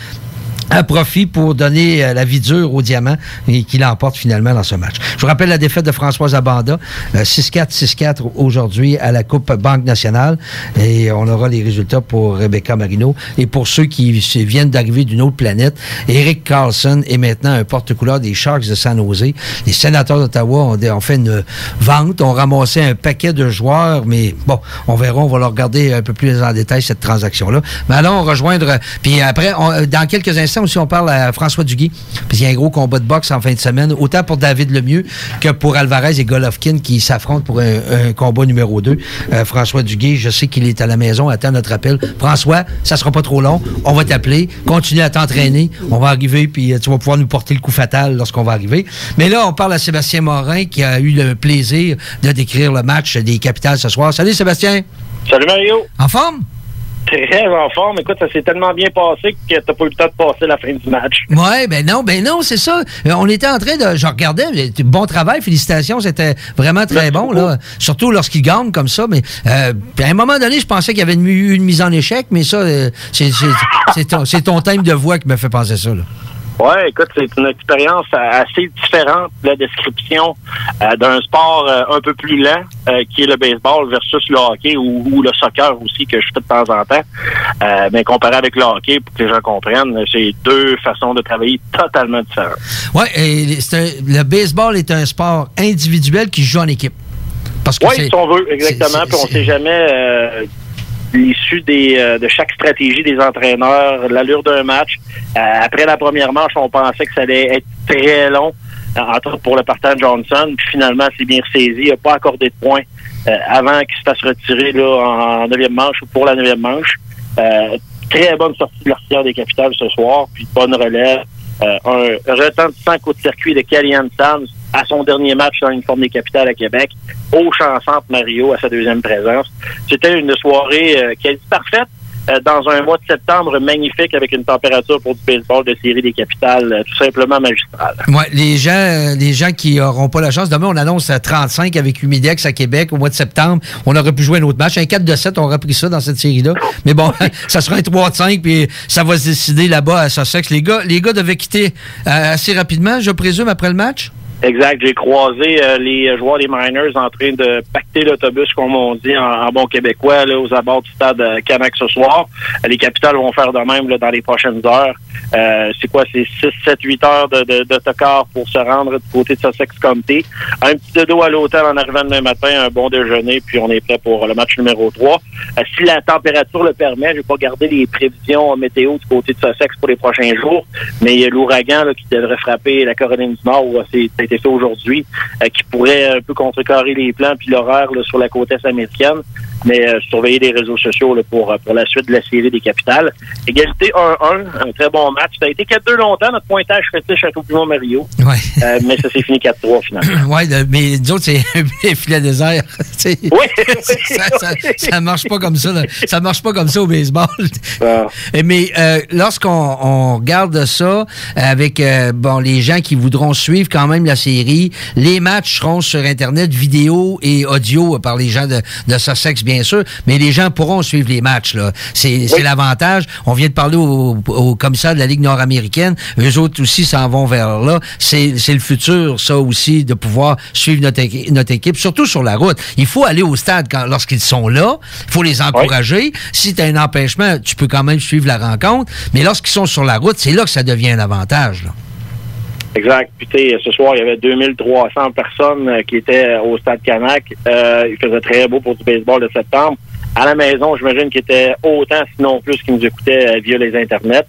à profit pour donner euh, la vie dure aux Diamants et qui l'emporte finalement dans ce match. Je vous rappelle la défaite de Françoise Abanda, euh, six quatre, six quatre aujourd'hui à la Coupe Banque Nationale, et on aura les résultats pour Rebecca Marino. Et pour ceux qui viennent d'arriver d'une autre planète, Eric Carlson est maintenant un porte-couleur des Sharks de San Jose. Les Sénateurs d'Ottawa ont, ont fait une vente, ont ramassé un paquet de joueurs, mais bon, on verra, on va leur regarder un peu plus en détail cette transaction-là. Mais allons rejoindre, puis après, on, dans quelques instants, aussi, on parle à François Duguay, parce qu'il y a un gros combat de boxe en fin de semaine, autant pour David Lemieux que pour Alvarez et Golovkin qui s'affrontent pour un, un combat numéro deux. Euh, François Duguay, je sais qu'il est à la maison, attend notre appel. François, ça sera pas trop long, on va t'appeler, continue à t'entraîner, on va arriver, puis tu vas pouvoir nous porter le coup fatal lorsqu'on va arriver. Mais là, on parle à Sébastien Morin qui a eu le plaisir de décrire le match des Capitals ce soir. Salut Sébastien! Salut Mario! En forme? Très en forme. Écoute, ça s'est tellement bien passé que t'as pas eu le temps de passer la fin du match. Ouais, ben non, ben non, c'est ça. Euh, on était en train de... Je regardais, mais, bon travail, félicitations, c'était vraiment très Merci bon, beaucoup. Là. Surtout lorsqu'ils gagnent comme ça, mais euh, à un moment donné, je pensais qu'il y avait une, une mise en échec, mais ça, euh, c'est, c'est, c'est, ton, c'est ton thème de voix qui me fait penser ça, là. Ouais, écoute, c'est une expérience assez différente de la description euh, d'un sport euh, un peu plus lent euh, qui est le baseball versus le hockey ou, ou le soccer aussi que je fais de temps en temps. Euh, mais comparé avec le hockey, pour que les gens comprennent, c'est deux façons de travailler totalement différentes. Ouais, et c'est un, le baseball est un sport individuel qui se joue en équipe. Parce que oui, c'est, si on veut, exactement. c'est, c'est, puis on c'est... sait jamais euh, l'issue des, euh, de chaque stratégie des entraîneurs, l'allure d'un match. Euh, après la première manche, on pensait que ça allait être très long, euh, entre autres pour le partant Johnson. Puis finalement, c'est bien ressaisi. Il n'a pas accordé de points euh, avant qu'il se fasse retirer là, en neuvième manche ou pour la neuvième manche. Euh, très bonne sortie de l'artilleur des Capitals ce soir. Puis bonne relève. Euh, un retentissant coup de circuit de Kellyanne Sands à son dernier match dans l'uniforme des Capitals à Québec, au Chansante Mario à sa deuxième présence. C'était une soirée euh, quasi parfaite euh, dans un mois de septembre magnifique avec une température pour du baseball de série des Capitals euh, tout simplement magistrale. Ouais, les gens, euh, les gens qui n'auront pas la chance, demain on annonce à trente-cinq avec Humidex à Québec au mois de septembre. On aurait pu jouer un autre match. Un quatre de sept, on aurait pris ça dans cette série-là. Mais bon, ça sera un trois de cinq puis ça va se décider là-bas à Sussex. Les gars, les gars devaient quitter euh, assez rapidement, je présume, après le match? Exact. J'ai croisé euh, les joueurs des Miners en train de pacter l'autobus, comme on dit en, en bon québécois, là, aux abords du stade Canac ce soir. Les Capitals vont faire de même là, dans les prochaines heures. Euh, c'est quoi? C'est six, sept, huit heures de, de, d'autocar pour se rendre du côté de Sussex County. Un petit dodo à l'hôtel en arrivant demain matin, un bon déjeuner, puis on est prêt pour le match numéro trois. Euh, si la température le permet, je vais pas garder les prévisions météo du côté de Sussex pour les prochains jours, mais il y a l'ouragan là, qui devrait frapper la Caroline du Nord, où c'est été fait aujourd'hui, euh, qui pourrait un peu contrecarrer les plans puis l'horaire là, sur la côte est américaine. mais euh, surveiller les réseaux sociaux là, pour, pour la suite de la série des capitales. Égalité un un, un très bon match. Ça a été quatre deux longtemps, notre pointage fétiche à Château-Pimont-Mario. Ouais. Euh, mais ça s'est fini quatre trois finalement. Oui, mais nous autres, c'est un filet désert. Oui, ça, ça, ça marche pas comme ça. Là. Ça marche pas comme ça au baseball. Ah. Mais euh, lorsqu'on on regarde ça avec euh, bon les gens qui voudront suivre quand même la série, les matchs seront sur Internet, vidéo et audio par les gens de, de Sussex, bien sûr, mais les gens pourront suivre les matchs. Là. C'est, oui. c'est l'avantage. On vient de parler au, au commissaire de la Ligue nord-américaine. Eux autres aussi s'en vont vers là. C'est, c'est le futur, ça aussi, de pouvoir suivre notre, notre équipe, surtout sur la route. Il faut aller au stade quand, lorsqu'ils sont là. Il faut les encourager. Oui. Si tu as un empêchement, tu peux quand même suivre la rencontre. Mais lorsqu'ils sont sur la route, c'est là que ça devient un avantage. Là. Exact. Puis, tu sais, ce soir, il y avait deux mille trois cents personnes euh, qui étaient au Stade Canac. Euh, il faisait très beau pour du baseball de septembre. À la maison, j'imagine qu'il était autant, sinon plus, qui nous écoutaient euh, via les Internets.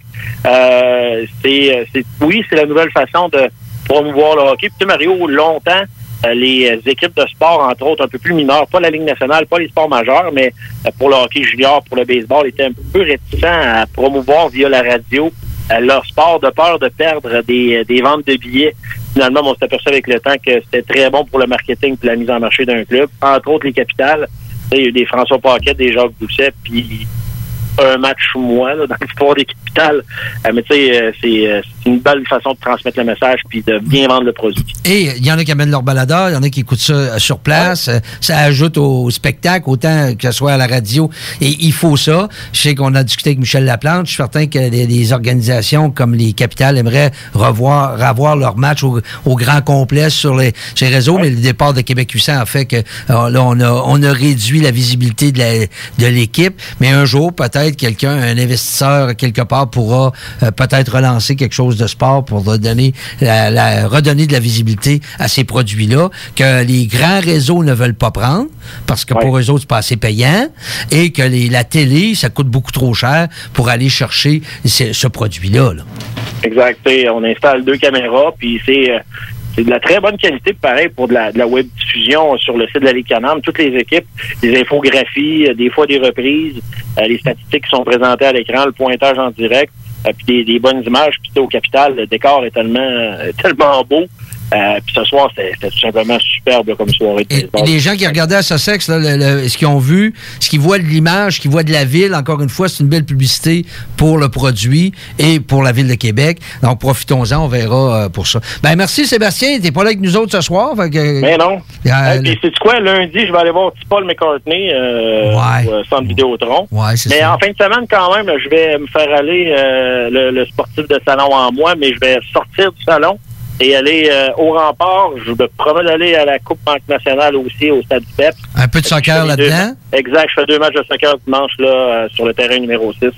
Euh, c'est, c'est, oui, c'est la nouvelle façon de promouvoir le hockey. Puis, tu sais, Mario, longtemps, euh, les équipes de sport, entre autres, un peu plus mineures, pas la Ligue nationale, pas les sports majeurs, mais euh, pour le hockey junior, pour le baseball, étaient un peu réticents à promouvoir via la radio leur sport de peur de perdre des, des ventes de billets. Finalement, on s'est aperçu avec le temps que c'était très bon pour le marketing et la mise en marché d'un club. Entre autres, les capitales. Il y a eu des François Paquette, des Jacques Doucet, puis un match moi là, dans l'histoire des capitales. Euh, mais tu sais, euh, c'est, euh, c'est une belle façon de transmettre le message puis de bien vendre le produit. Et il y en a qui amènent leur baladeur, il y en a qui écoutent ça euh, sur place. Ouais. Euh, ça ajoute au spectacle, autant que ce soit à la radio. Et il faut ça. Je sais qu'on a discuté avec Michel Laplante. Je suis certain que les, les organisations comme les capitales aimeraient revoir, revoir leur match au, au grand complet sur les, sur les réseaux. Ouais. Mais le départ de Québec huit cents a fait que euh, là, on a, on a réduit la visibilité de, la, de l'équipe. Mais un jour, peut-être, quelqu'un, un investisseur quelque part pourra euh, peut-être relancer quelque chose de sport pour redonner, la, la, redonner de la visibilité à ces produits-là que les grands réseaux ne veulent pas prendre parce que ouais. pour eux autres, c'est pas assez payant et que les, la télé, ça coûte beaucoup trop cher pour aller chercher ce, ce produit-là. Là. Exact. T'sais, on installe deux caméras puis c'est... Euh C'est de la très bonne qualité, pareil, pour de la, de la web diffusion sur le site de la Ligue Canam. Toutes les équipes, des infographies, des fois des reprises, euh, les statistiques qui sont présentées à l'écran, le pointage en direct, euh, puis des, des bonnes images. Puis au Capital, le décor est tellement, euh, tellement beau. Euh, puis ce soir, c'était, c'était tout simplement superbe là, comme soirée de baseball. Et, et les gens qui regardaient à Sussex, là, le, le, ce qu'ils ont vu, ce qu'ils voient de l'image, ce qu'ils voient de la ville, encore une fois, c'est une belle publicité pour le produit et pour la ville de Québec. Donc, profitons-en, on verra euh, pour ça. Ben merci Sébastien, t'es pas là avec nous autres ce soir. Fait que, Mais non. Euh, hey, puis c'est quoi, lundi, je vais aller voir Paul McCartney euh, ouais. au Centre Vidéotron. Ouais, c'est mais ça. en fin de semaine, quand même, je vais me faire aller euh, le, le sportif de salon en moi, mais je vais sortir du salon et aller euh, au rempart. Je me promets d'aller à la Coupe Banque Nationale aussi, au Stade du P E P. Un peu de soccer là-dedans? Deux, exact. Je fais deux matchs de soccer dimanche là, euh, sur le terrain numéro six,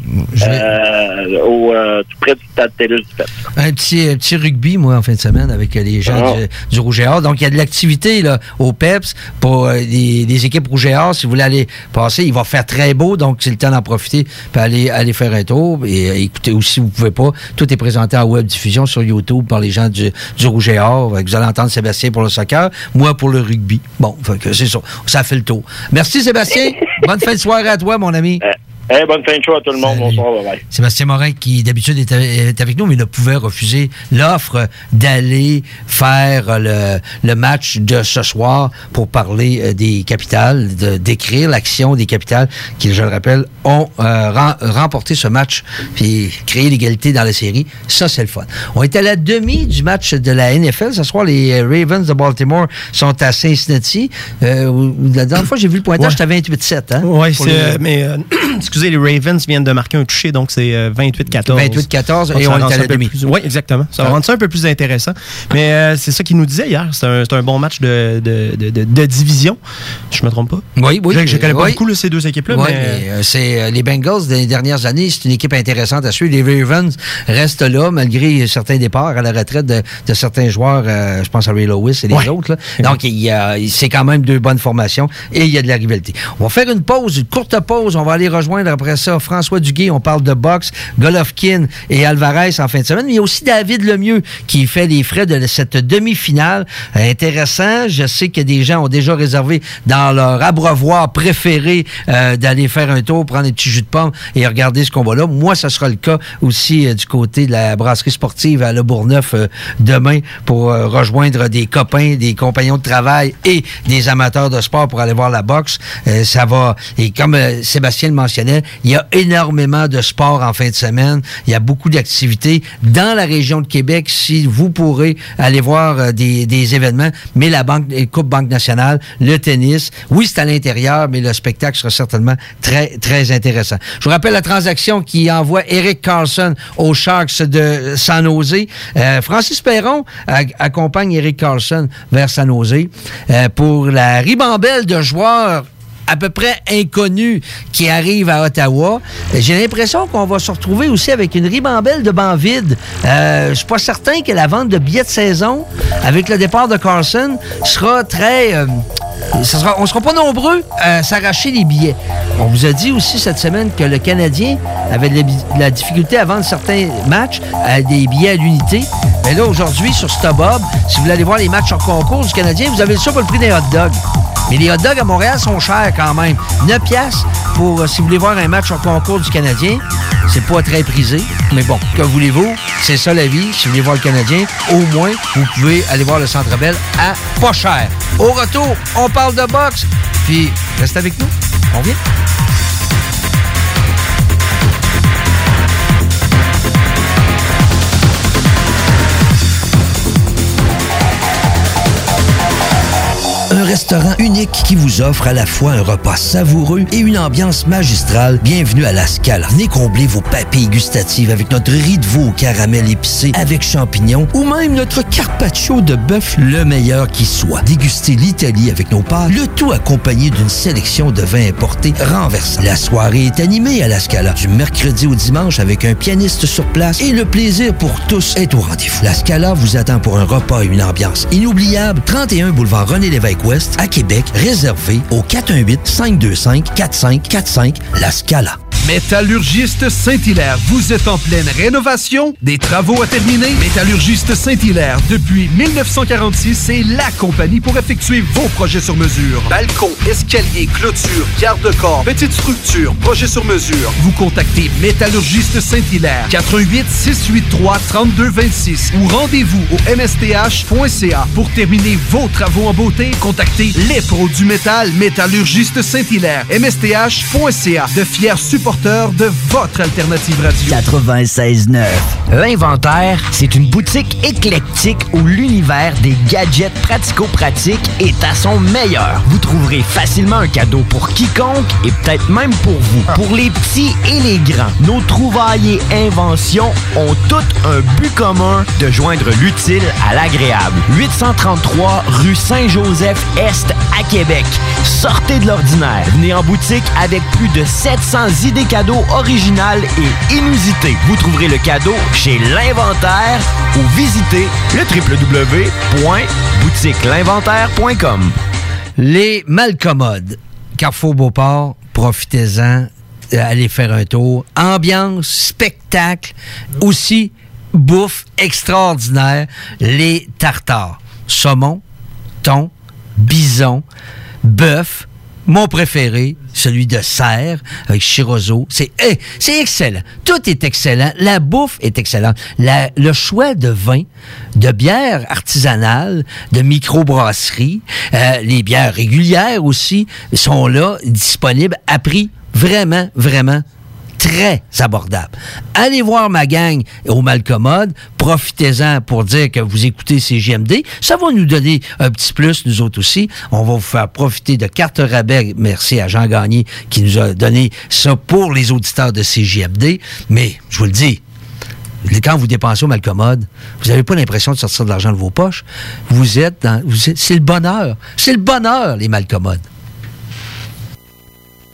euh, au, euh, tout près du Stade Télus du P E P. Un petit, un petit rugby, moi, en fin de semaine, avec les gens ah. du, du Rouge et Or. Donc, il y a de l'activité là, au P E P S pour euh, des, des équipes Rouge et Or. Si vous voulez aller passer, il va faire très beau, donc c'est le temps d'en profiter puis aller, aller faire un tour. Et euh, écoutez aussi, vous pouvez pas. Tout est présenté en web diffusion sur YouTube par les gens du du Rouge et Or. Vous allez entendre Sébastien pour le soccer, moi pour le rugby. Bon, fait que c'est ça. Ça fait le tour. Merci Sébastien. Bonne fin de soirée à toi, mon ami. Euh. Hey, bonne fin de show à tout le monde. Salut. Bonsoir, bye bye. Sébastien Morin, qui d'habitude est, est avec nous, mais ne pouvait refuser l'offre d'aller faire le, le match de ce soir pour parler des capitales, de, d'écrire l'action des capitales qui, je le rappelle, ont euh, rem, remporté ce match et créé l'égalité dans la série. Ça, c'est le fun. On est à la demi du match de la N F L. Ce soir, les Ravens de Baltimore sont à Cincinnati. Euh, la dernière fois, j'ai vu le pointage, ouais. C'était vingt-huit sept. Hein, oui, c'est... Les... mais... Euh, excusez, les Ravens viennent de marquer un touché, donc c'est euh, vingt-huit quatorze. vingt-huit quatorze et on est à la demi. Oui, exactement. Ça va rendre ça un peu plus intéressant. Mais euh, c'est ça qu'il nous disait hier. C'est un, c'est un bon match de, de, de, de, de division. Je me trompe pas? Oui, oui. Je, je connais pas oui. beaucoup là, ces deux équipes-là. Oui, mais... mais euh, c'est, euh, les Bengals des dernières années, c'est une équipe intéressante à suivre. Les Ravens restent là, malgré certains départs à la retraite de, de certains joueurs. Euh, je pense à Ray Lewis et les ouais. autres. Là. Donc, il y a, c'est quand même deux bonnes formations et il y a de la rivalité. On va faire une pause, une courte pause. On va aller rejoindre rejoindre après ça François Duguay. On parle de boxe, Golovkin et Alvarez en fin de semaine. Mais il y a aussi David Lemieux qui fait les frais de cette demi-finale. Euh, intéressant. Je sais que des gens ont déjà réservé dans leur abreuvoir préféré euh, d'aller faire un tour, prendre un petit jus de pomme et regarder ce combat-là. Moi, ça sera le cas aussi euh, du côté de la brasserie sportive à Le Bourgneuf euh, demain pour euh, rejoindre des copains, des compagnons de travail et des amateurs de sport pour aller voir la boxe. Euh, ça va. Et comme euh, Sébastien le mentionnait, il y a énormément de sport en fin de semaine. Il y a beaucoup d'activités dans la région de Québec. Si vous pourrez aller voir euh, des, des événements, mais la banque, Coupe Banque Nationale, le tennis, oui, c'est à l'intérieur, mais le spectacle sera certainement très, très intéressant. Je vous rappelle la transaction qui envoie Eric Carlson aux Sharks de San Jose. Euh, Francis Perron a, accompagne Eric Carlson vers San Jose euh, pour la ribambelle de joueurs à peu près inconnus qui arrivent à Ottawa. J'ai l'impression qu'on va se retrouver aussi avec une ribambelle de bancs vides. Euh, je suis pas certain que la vente de billets de saison, avec le départ de Carlson, sera très... Euh, ça sera, on ne sera pas nombreux à s'arracher les billets. On vous a dit aussi cette semaine que le Canadien avait de la, de la difficulté à vendre certains matchs à des billets à l'unité. Mais là, aujourd'hui, sur StubHub, si vous voulez aller voir les matchs hors concours du Canadien, vous avez ça pour le prix des hot dogs. Mais les hot dogs à Montréal sont chers quand même. neuf piastres pour, euh, si vous voulez voir un match hors concours du Canadien. C'est pas très prisé. Mais bon, que voulez-vous? C'est ça la vie. Si vous voulez voir le Canadien, au moins, vous pouvez aller voir le Centre Bell à pas cher. Au retour, on parle de boxe. Puis, restez avec nous. On vient. Un restaurant unique qui vous offre à la fois un repas savoureux et une ambiance magistrale. Bienvenue à La Scala. Venez combler vos papilles gustatives avec notre riz de veau au caramel épicé avec champignons ou même notre carpaccio de bœuf, le meilleur qui soit. Dégustez l'Italie avec nos pâtes, le tout accompagné d'une sélection de vins importés renversants. La soirée est animée à La Scala du mercredi au dimanche avec un pianiste sur place et le plaisir pour tous est au rendez-vous. La Scala vous attend pour un repas et une ambiance inoubliable. trente et un boulevard René-Lévesque Ouest à Québec, réservé au quatre un huit, cinq deux cinq, quatre cinq quatre cinq, La Scala. Métallurgiste Saint-Hilaire, vous êtes en pleine rénovation? Des travaux à terminer? Métallurgiste Saint-Hilaire, depuis mille neuf cent quarante-six, c'est la compagnie pour effectuer vos projets sur mesure. Balcon, escalier, clôture, garde-corps, petite structure, projet sur mesure. Vous contactez Métallurgiste Saint-Hilaire, quatre un huit, six huit trois, trois deux deux six ou rendez-vous au m s t h point c a. Pour terminer vos travaux en beauté, contactez les pros du métal, Métallurgiste Saint-Hilaire, m s t h point c a. De fiers supporters de votre alternative radio. quatre-vingt-seize neuf. L'Inventaire, c'est une boutique éclectique où l'univers des gadgets pratico-pratiques est à son meilleur. Vous trouverez facilement un cadeau pour quiconque et peut-être même pour vous. Pour les petits et les grands, nos trouvailles et inventions ont toutes un but commun de joindre l'utile à l'agréable. huit cent trente-trois rue Saint-Joseph-Est à Québec. Sortez de l'ordinaire. Venez en boutique avec plus de sept cents idées cadeaux originales et inusités. Vous trouverez le cadeau chez l'Inventaire ou visitez le w w w point boutique l'inventaire point com. Les Malcommodes. Carrefour Beauport, profitez-en, allez faire un tour. Ambiance, spectacle, aussi bouffe extraordinaire. Les tartares. Saumon, thon, bison, bœuf. Mon préféré, celui de cerf avec chirozzo. C'est hey, c'est excellent. Tout est excellent. La bouffe est excellente. La, le choix de vin, de bières artisanales, de microbrasserie, euh, les bières régulières aussi sont là, disponibles à prix vraiment, vraiment très abordable. Allez voir ma gang au Malcommode. Profitez-en pour dire que vous écoutez C J M D. Ça va nous donner un petit plus, nous autres aussi. On va vous faire profiter de cartes rabais. Merci à Jean Gagné qui nous a donné ça pour les auditeurs de C J M D. Mais, je vous le dis, quand vous dépensez au Malcommode, vous n'avez pas l'impression de sortir de l'argent de vos poches. Vous êtes dans... Vous êtes, c'est le bonheur. C'est le bonheur, les Malcommodes.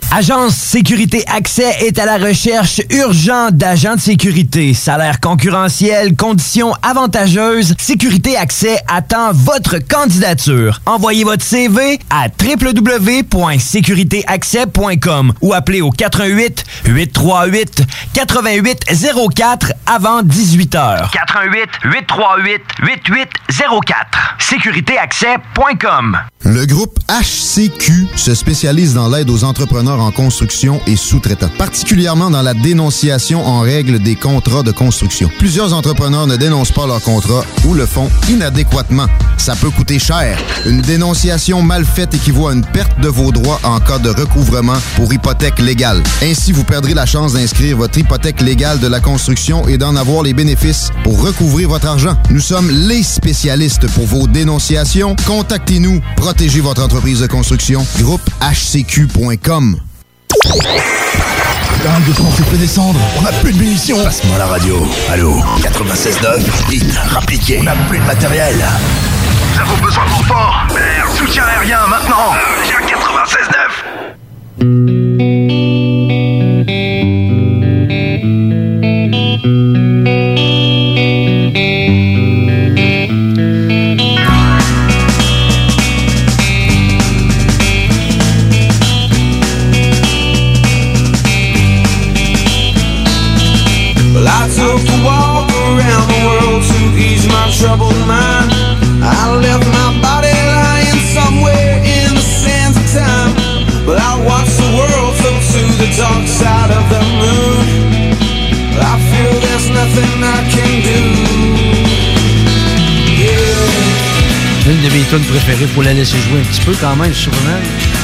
Agence Sécurité Accès est à la recherche urgente d'agents de sécurité. Salaire concurrentiel, conditions avantageuses. Sécurité Accès attend votre candidature. Envoyez votre C V à w w w point sécurité accès point com ou appelez au quatre un huit, huit trois huit, quatre huit zéro quatre avant dix-huit heures. quatre un huit, huit trois huit, huit huit zéro quatre. sécurité accès point com. Le groupe H C Q se spécialise dans l'aide aux entrepreneurs en construction et sous-traitants, particulièrement dans la dénonciation en règle des contrats de construction. Plusieurs entrepreneurs ne dénoncent pas leurs contrats ou le font inadéquatement. Ça peut coûter cher. Une dénonciation mal faite équivaut à une perte de vos droits en cas de recouvrement pour hypothèque légale. Ainsi, vous perdrez la chance d'inscrire votre hypothèque légale de la construction et d'en avoir les bénéfices pour recouvrir votre argent. Nous sommes les spécialistes pour vos dénonciations. Contactez-nous. Protégez votre entreprise de construction. Groupe H C Q point com. Arrête de commencer à descendre. On n'a plus de munitions. Passe-moi la radio. Allô, quatre-vingt-seize neuf. Vite, rappliquez. On n'a plus de matériel. Nous avons besoin de renfort. Merde, soutien aérien maintenant. J'ai quatre-vingt-seize neuf. took a walk around the world to ease my troubled mind. I left my body lying somewhere in the sands of time, but I watched the world float to the dark side of the moon. I feel there's nothing I can do. Yeah. Une de mes tunes préférées, pour la laisser jouer un petit peu quand même, sûrement.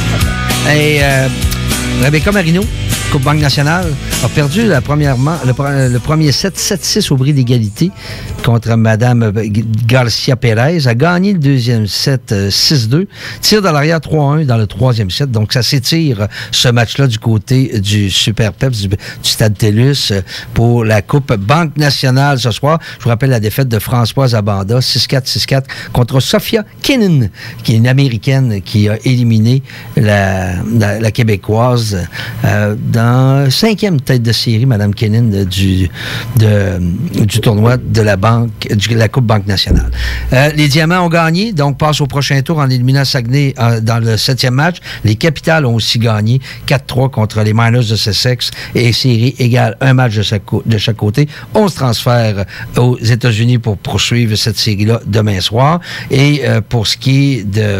Et euh, Rebecca Marino, Coupe Banque Nationale, a perdu la première man- le, le premier set sept six au bris d'égalité contre Mme Garcia Pérez. A gagné le deuxième set euh, six deux. Tire dans l'arrière trois un dans le troisième set. Donc, ça s'étire ce match-là du côté du Super Peps du, du Stade TELUS pour la Coupe Banque Nationale ce soir. Je vous rappelle la défaite de Françoise Abanda, six quatre, six quatre contre Sophia Kinnan, qui est une Américaine qui a éliminé la, la, la Québécoise euh, dans cinquième tête de série, Mme Kinnan, du, de, du tournoi de la Banque, de la Coupe Banque Nationale. Euh, les Diamants ont gagné, donc passent au prochain tour en éliminant Saguenay euh, dans le septième match. Les Capitals ont aussi gagné quatre trois contre les Miners de Sussex et série égale un match de chaque, de chaque côté. On se transfère aux États-Unis pour poursuivre cette série-là demain soir. Et euh, pour ce qui est de...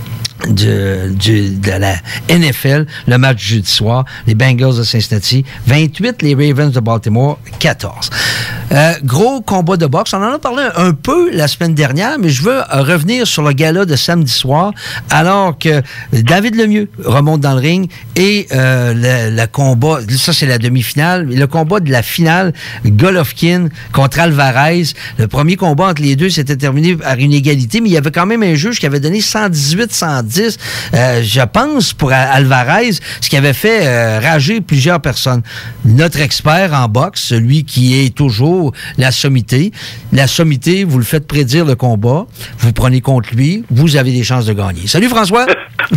De, de, de la N F L, le match jeudi soir, les Bengals de Cincinnati, vingt-huit, les Ravens de Baltimore, quatorze. Euh, gros combat de boxe. On en a parlé un peu la semaine dernière, mais je veux revenir sur le gala de samedi soir, alors que David Lemieux remonte dans le ring et euh, le, le combat, ça c'est la demi-finale, le combat de la finale, Golovkin contre Alvarez. Le premier combat entre les deux s'était terminé par une égalité, mais il y avait quand même un juge qui avait donné cent dix-huit à cent dix, euh, je pense, pour Alvarez, ce qui avait fait euh, rager plusieurs personnes. Notre expert en boxe, celui qui est toujours la sommité, la sommité, vous le faites prédire le combat, vous prenez contre lui, vous avez des chances de gagner. Salut François!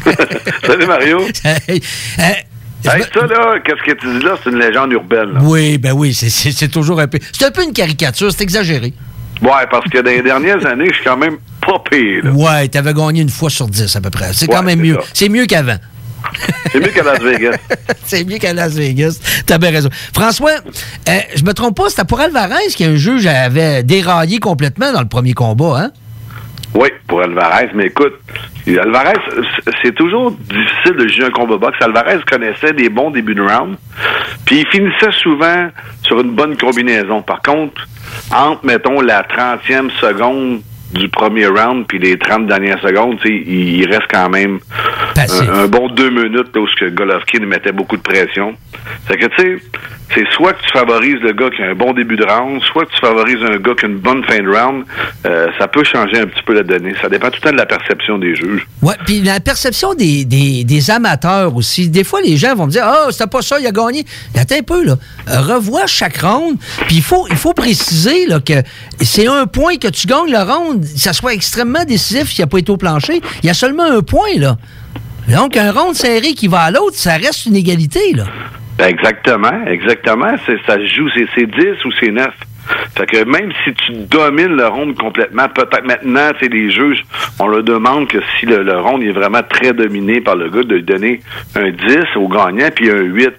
Salut Mario! Hey, hey, Hey, ça, là, qu'est-ce que tu dis là? C'est une légende urbaine. Là. Oui, ben oui, c'est, c'est, c'est toujours un peu... C'est un peu une caricature, c'est exagéré. Ouais, parce que dans les dernières années, je suis quand même pas pire. Là. Ouais, t'avais gagné une fois sur dix à peu près. C'est ouais, quand même c'est mieux. Ça. C'est mieux qu'avant. C'est mieux qu'à Las Vegas. C'est mieux qu'à Las Vegas. T'as bien raison. François, euh, je me trompe pas, c'était pour Alvarez qu'un juge avait déraillé complètement dans le premier combat, hein? Oui, pour Alvarez, mais écoute, Alvarez, c'est toujours difficile de juger un combat boxe. Alvarez connaissait des bons débuts de round, puis il finissait souvent sur une bonne combinaison. Par contre, entre, mettons, la trentième seconde du premier round puis les trente dernières secondes, il reste quand même un, un bon deux minutes là, où ce que Golovkin mettait beaucoup de pression. C'est que, tu sais, c'est soit que tu favorises le gars qui a un bon début de round, soit que tu favorises un gars qui a une bonne fin de round. Euh, ça peut changer un petit peu la donnée. Ça dépend tout le temps de la perception des juges. Ouais, puis la perception des, des, des amateurs aussi. Des fois, les gens vont me dire « Ah, oh, c'était pas ça, il a gagné. » Attends un peu, là. Revois chaque round, puis il faut, il faut préciser là, que c'est un point que tu gagnes le round, ça soit extrêmement décisif s'il n'a pas été au plancher. Il y a seulement un point, là. Donc, un round serré qui va à l'autre, ça reste une égalité, là. Exactement, exactement. C'est, ça se joue, c'est, c'est dix ou c'est neuf. Fait que même si tu domines le round complètement, peut-être maintenant, tu sais, les juges, on leur demande que si le, le round est vraiment très dominé par le gars, de lui donner un dix au gagnant puis un huit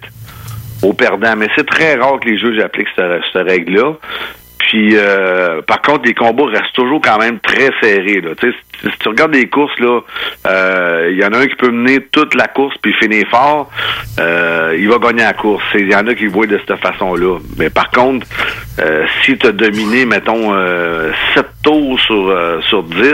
au perdant. Mais c'est très rare que les juges appliquent cette, cette règle-là. Puis, euh, par contre, les combats restent toujours quand même très serrés, là. Tu sais, si, si tu regardes les courses, là, il euh, y en a un qui peut mener toute la course puis finir fort, euh, il va gagner la course. Il y en a qui voient de cette façon-là. Mais par contre, euh, si tu as dominé, mettons, euh, sept tours sur, euh, sur dix,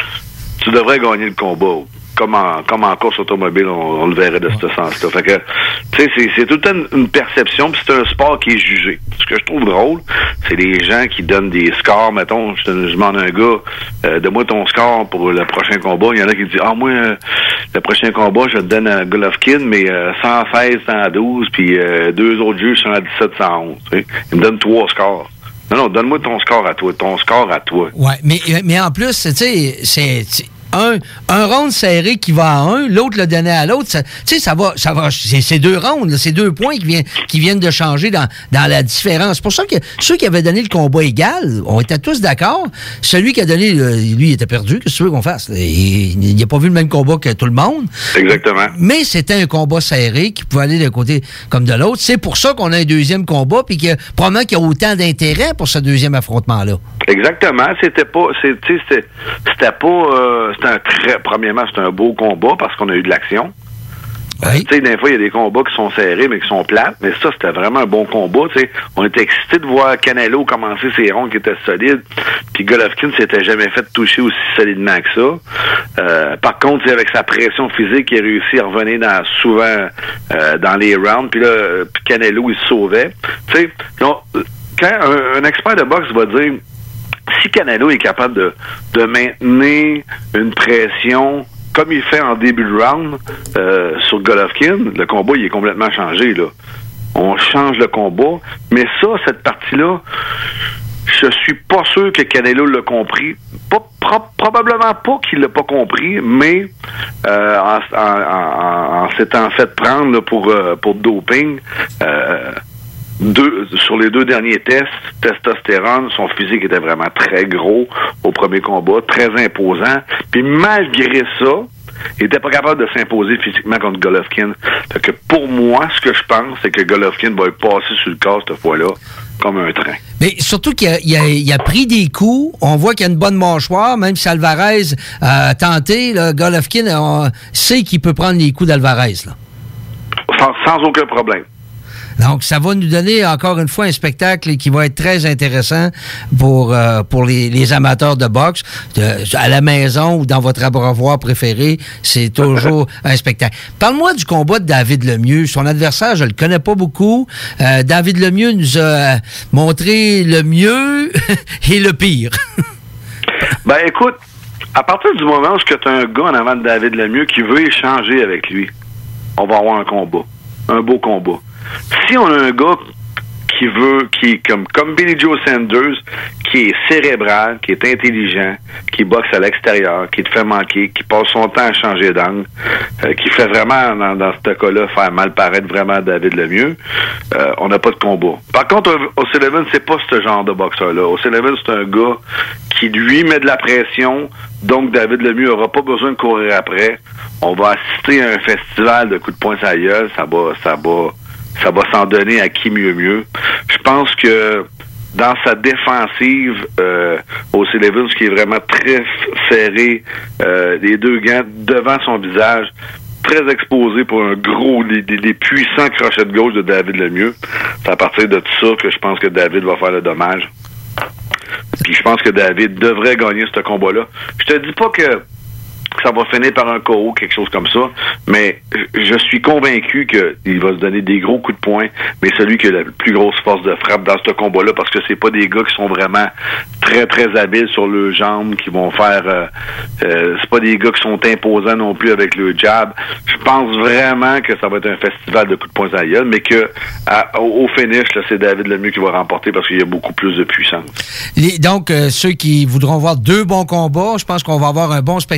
tu devrais gagner le combat. Comme en, comme en course automobile, on, on le verrait de ce sens-là. Fait que, tu sais, c'est, c'est tout le temps une, une perception, puis c'est un sport qui est jugé. Ce que je trouve drôle, c'est les gens qui donnent des scores. Mettons, je, je demande à un gars, euh, donne-moi ton score pour le prochain combat. Il y en a qui disent, ah, moi, euh, le prochain combat, je te donne à Golovkin, mais euh, cent seize, cent douze, puis euh, deux autres juges sont à dix-sept, cent onze. Tu sais. Ils me donnent trois scores. Non, non, donne-moi ton score à toi, ton score à toi. Ouais, mais, mais en plus, tu sais, c'est... c'est... Un, un round serré qui va à un, l'autre le donnait à l'autre. Tu sais, ça va, ça va, c'est, c'est deux rounds, là, c'est deux points qui viennent, qui viennent de changer dans, dans la différence. C'est pour ça que ceux qui avaient donné le combat égal, on était tous d'accord. Celui qui a donné, lui, il était perdu. Qu'est-ce que tu veux qu'on fasse? Il n'a pas vu le même combat que tout le monde. Exactement. Mais c'était un combat serré qui pouvait aller d'un côté comme de l'autre. C'est pour ça qu'on a un deuxième combat, puis que probablement qu'il y a autant d'intérêt pour ce deuxième affrontement-là. Exactement. C'était pas, c'est, c'était, c'était pas, euh, c'était un très, premièrement, c'était un beau combat parce qu'on a eu de l'action. Oui. Tu sais, des fois, il y a des combats qui sont serrés, mais qui sont plates, mais ça, c'était vraiment un bon combat, tu sais. On était excités de voir Canelo commencer ses rondes qui étaient solides, puis Golovkin s'était jamais fait toucher aussi solidement que ça. Euh, par contre, avec sa pression physique, il a réussi à revenir dans, souvent euh, dans les rounds, puis là, puis Canelo, il se sauvait. Tu sais, quand un, un expert de boxe va dire, si Canelo est capable de, de maintenir une pression comme il fait en début de round euh, sur Golovkin, le combat il est complètement changé, là. On change le combat, mais ça, cette partie-là, je suis pas sûr que Canelo l'a compris. Pas, pro- probablement pas qu'il l'a pas compris, mais euh, en, en, en, en s'étant fait prendre là, pour, euh, pour doping, euh, Deux, sur les deux derniers tests, testostérone, son physique était vraiment très gros au premier combat, très imposant. Puis malgré ça, il était pas capable de s'imposer physiquement contre Golovkin. Fait que pour moi, ce que je pense, c'est que Golovkin va être passé sur le corps cette fois-là, comme un train. Mais surtout qu'il a, il a, il a pris des coups. On voit qu'il y a une bonne mâchoire. Même si Alvarez a tenté, là, Golovkin on sait qu'il peut prendre les coups d'Alvarez. Là. Sans, sans aucun problème. Donc, ça va nous donner encore une fois un spectacle qui va être très intéressant pour euh, pour les, les amateurs de boxe. De, à la maison ou dans votre abreuvoir préféré, c'est toujours un spectacle. Parle-moi du combat de David Lemieux. Son adversaire, je le connais pas beaucoup. Euh, David Lemieux nous a montré le mieux et le pire. Ben, écoute, à partir du moment où tu as un gars en avant de David Lemieux qui veut échanger avec lui, on va avoir un combat. Un beau combat. Si on a un gars qui veut, qui est comme, comme Billy Joe Sanders, qui est cérébral, qui est intelligent, qui boxe à l'extérieur, qui te fait manquer, qui passe son temps à changer d'angle, euh, qui fait vraiment, dans, dans ce cas-là, faire mal paraître vraiment David Lemieux, euh, on n'a pas de combat. Par contre, O'Sullivan, c'est pas ce genre de boxeur-là. O'Sullivan, c'est un gars qui, lui, met de la pression, donc David Lemieux n'aura pas besoin de courir après. On va assister à un festival de coups de poing sur la gueule, ça va, ça va, ça va s'en donner à qui mieux mieux. Je pense que dans sa défensive, euh, O'Sullivan, ce qui est vraiment très serré, euh, les deux gants devant son visage, très exposé pour un gros, les, les, les puissants crochets de gauche de David Lemieux. C'est à partir de tout ça que je pense que David va faire le dommage. Puis je pense que David devrait gagner ce combat-là. Je te dis pas que ça va finir par un K O, quelque chose comme ça, mais je suis convaincu qu'il va se donner des gros coups de poing, mais celui qui a la plus grosse force de frappe dans ce combat-là, parce que c'est pas des gars qui sont vraiment très, très habiles sur leurs jambes, qui vont faire... Euh, euh, c'est pas des gars qui sont imposants non plus avec le jab. Je pense vraiment que ça va être un festival de coups de poing à la gueule, mais que à, au, au finish, là, c'est David Lemieux qui va remporter parce qu'il y a beaucoup plus de puissance. Les, donc, euh, ceux qui voudront voir deux bons combats, je pense qu'on va avoir un bon spectacle de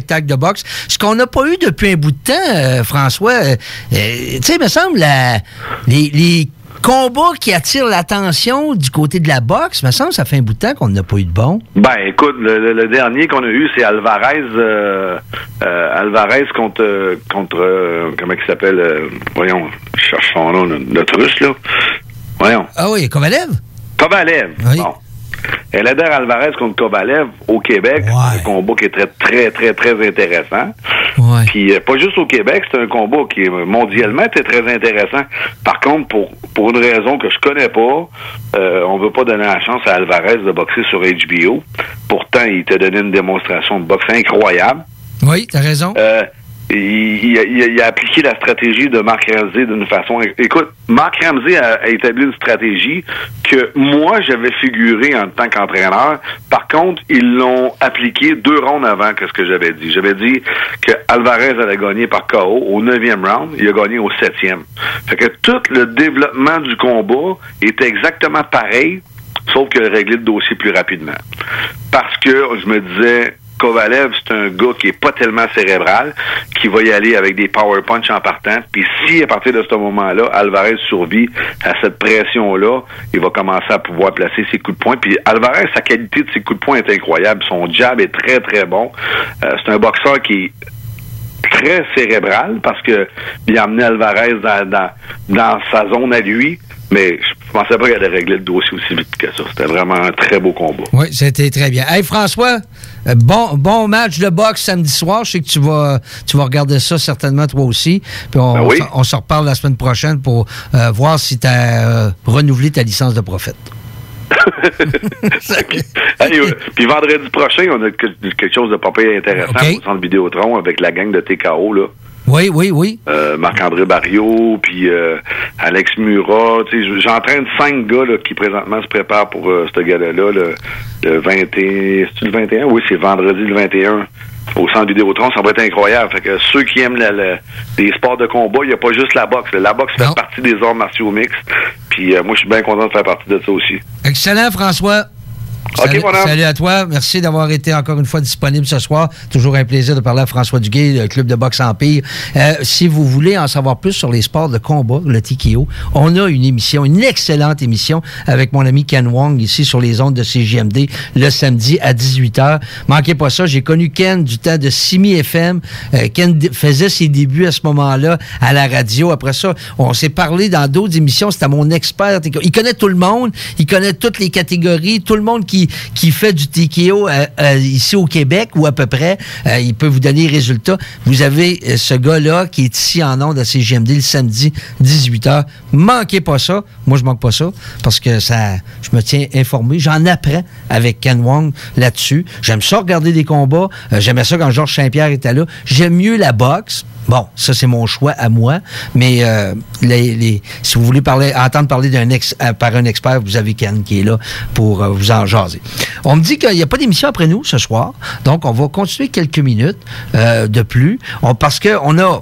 boxe. Ce qu'on n'a pas eu depuis un bout de temps, euh, François, euh, euh, tu sais, il me semble, la, les, les combats qui attirent l'attention du côté de la boxe, il me semble, ça fait un bout de temps qu'on n'a pas eu de bon. Ben, écoute, le, le, le dernier qu'on a eu, c'est Alvarez, euh, euh, Alvarez contre, contre, euh, comment il s'appelle, euh, voyons, je cherche son nom, notre russe, là. Voyons. Ah oui, Kovalev? Kovalev, oui. Bon. Eleider Alvarez contre Kovalev au Québec, ouais. C'est un combat qui est très, très, très, très intéressant. Ouais. Puis euh, pas juste au Québec, c'est un combat qui est mondialement était très intéressant. Par contre, pour pour une raison que je connais pas, euh, on veut pas donner la chance à Alvarez de boxer sur H B O. Pourtant, il t'a donné une démonstration de boxe incroyable. Oui, t'as raison. Euh, Il, il, a, il a appliqué la stratégie de Mark Ramsey d'une façon... Écoute, Mark Ramsey a, a établi une stratégie que moi, j'avais figuré en tant qu'entraîneur. Par contre, ils l'ont appliqué deux rounds avant que ce que j'avais dit. J'avais dit que Alvarez allait gagner par K O au neuvième round. Il a gagné au septième. Fait que tout le développement du combat était exactement pareil, sauf qu'il a réglé le dossier plus rapidement. Parce que je me disais... Kovalev, c'est un gars qui est pas tellement cérébral, qui va y aller avec des power punch en partant. Puis si, à partir de ce moment-là, Alvarez survit à cette pression-là, il va commencer à pouvoir placer ses coups de poing. Puis Alvarez, sa qualité de ses coups de poing est incroyable. Son jab est très, très bon. Euh, c'est un boxeur qui est très cérébral parce que il a amené Alvarez dans, dans, dans sa zone à lui. Mais je pensais pas qu'il allait régler le dossier aussi vite que ça. C'était vraiment un très beau combat. Oui, c'était très bien. Hey, François, bon, bon match de boxe samedi soir. Je sais que tu vas, tu vas regarder ça certainement toi aussi. Puis on, ben oui. on, on se reparle la semaine prochaine pour euh, voir si tu as euh, renouvelé ta licence de prophète. Hey, euh, puis vendredi prochain, on a quelque chose de pas pire intéressant okay. au centre Vidéotron avec la gang de T K O, là. Oui, oui, oui. Euh, Marc-André Barriot, puis euh, Alex Murat. J'entraîne cinq gars là, qui présentement se préparent pour euh, ce gala-là, le, le vingt et un. C'est-tu le vingt et un? Oui, c'est vendredi le vingt et un au centre Vidéotron. Ça va être incroyable. Fait que ceux qui aiment la, la, les sports de combat, il n'y a pas juste la boxe. La boxe non. fait partie des arts martiaux mixtes. Puis euh, moi, je suis bien content de faire partie de ça aussi. Excellent, François. Salut, okay, salut à toi. Merci d'avoir été encore une fois disponible ce soir. Toujours un plaisir de parler à François Duguay, le club de boxe Empire. Euh, si vous voulez en savoir plus sur les sports de combat, le T K O, on a une émission, une excellente émission avec mon ami Ken Wong ici sur les ondes de C J M D le samedi à dix-huit heures. Manquez pas ça. J'ai connu Ken du temps de Simi F M. Euh, Ken faisait ses débuts à ce moment-là à la radio. Après ça, on s'est parlé dans d'autres émissions. C'était mon expert. Il connaît tout le monde. Il connaît toutes les catégories. Tout le monde qui qui fait du T K O euh, euh, ici au Québec ou à peu près, euh, il peut vous donner les résultats. Vous avez euh, ce gars-là qui est ici en ondes à C G M D le samedi dix-huit heures. Manquez pas ça. Moi, je manque pas ça parce que ça, je me tiens informé. J'en apprends avec Ken Wong là-dessus. J'aime ça regarder des combats. Euh, j'aimais ça quand Georges Saint-Pierre était là. J'aime mieux la boxe. Bon, ça, c'est mon choix à moi, mais euh, les, les, si vous voulez parler, entendre parler d'un ex, euh, par un expert, vous avez Ken qui est là pour euh, vous en jaser. On me dit qu'il n'y a pas d'émission après nous ce soir, donc on va continuer quelques minutes euh, de plus, on, parce qu'on a...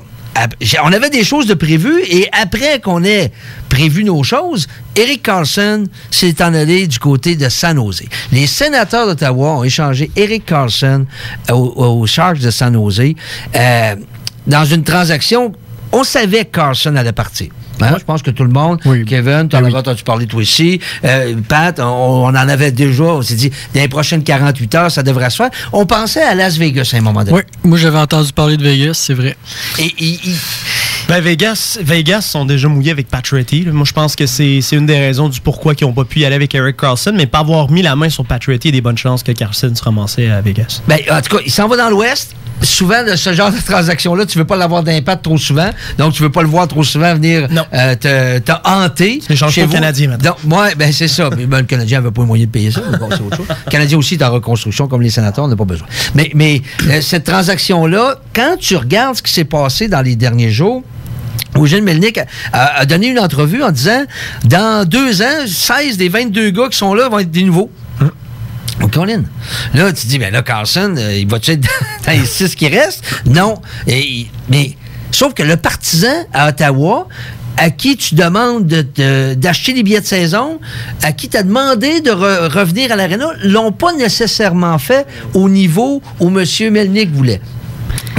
On avait des choses de prévues et après qu'on ait prévu nos choses, Eric Carlson s'est en allé du côté de San Jose. Les sénateurs d'Ottawa ont échangé Eric Carlson aux, aux Sharks de San Jose euh, dans une transaction. On savait que Carlson allait partir. Hein? Ouais. Je pense que tout le monde, oui. Kevin, tu en oui. as entendu parler toi aussi, euh, Pat, on, on en avait déjà, on s'est dit, dans les prochaines quarante-huit heures, ça devrait se faire. On pensait à Las Vegas à un moment donné. Oui, moi j'avais entendu parler de Vegas, c'est vrai. Et, et, et Ben Vegas, Vegas sont déjà mouillés avec Pacioretty. Moi, je pense que c'est, c'est une des raisons du pourquoi ils n'ont pas pu y aller avec Eric Carlson, mais pas avoir mis la main sur Pacioretty, il y a des bonnes chances que Carlson se ramassait à Vegas. Ben, en tout cas, il s'en va dans l'Ouest. Souvent, de ce genre de transaction-là, tu veux pas l'avoir d'impact trop souvent, donc tu veux pas le voir trop souvent venir euh, te, te hanter. C'est l'échange pour le Canadien maintenant. Donc, ouais, ben c'est ça. Mais ben, le Canadien n'avait pas les moyens de payer ça, mais bon, c'est autre chose. Le Canadien aussi est en reconstruction, comme les sénateurs, on n'a pas besoin. Mais, mais euh, cette transaction-là, quand tu regardes ce qui s'est passé dans les derniers jours, Eugène Melnyk a, a, a donné une entrevue en disant « Dans deux ans, seize des vingt-deux gars qui sont là vont être des nouveaux. Hum. » Colin. Là, tu te dis, ben là, Carlson, euh, il va-tu être dans les six qui restent? Non. Et, mais, sauf que le partisan à Ottawa, à qui tu demandes de, de, d'acheter des billets de saison, à qui tu as demandé de re, revenir à l'aréna, l'ont pas nécessairement fait au niveau où M. Melnyk voulait.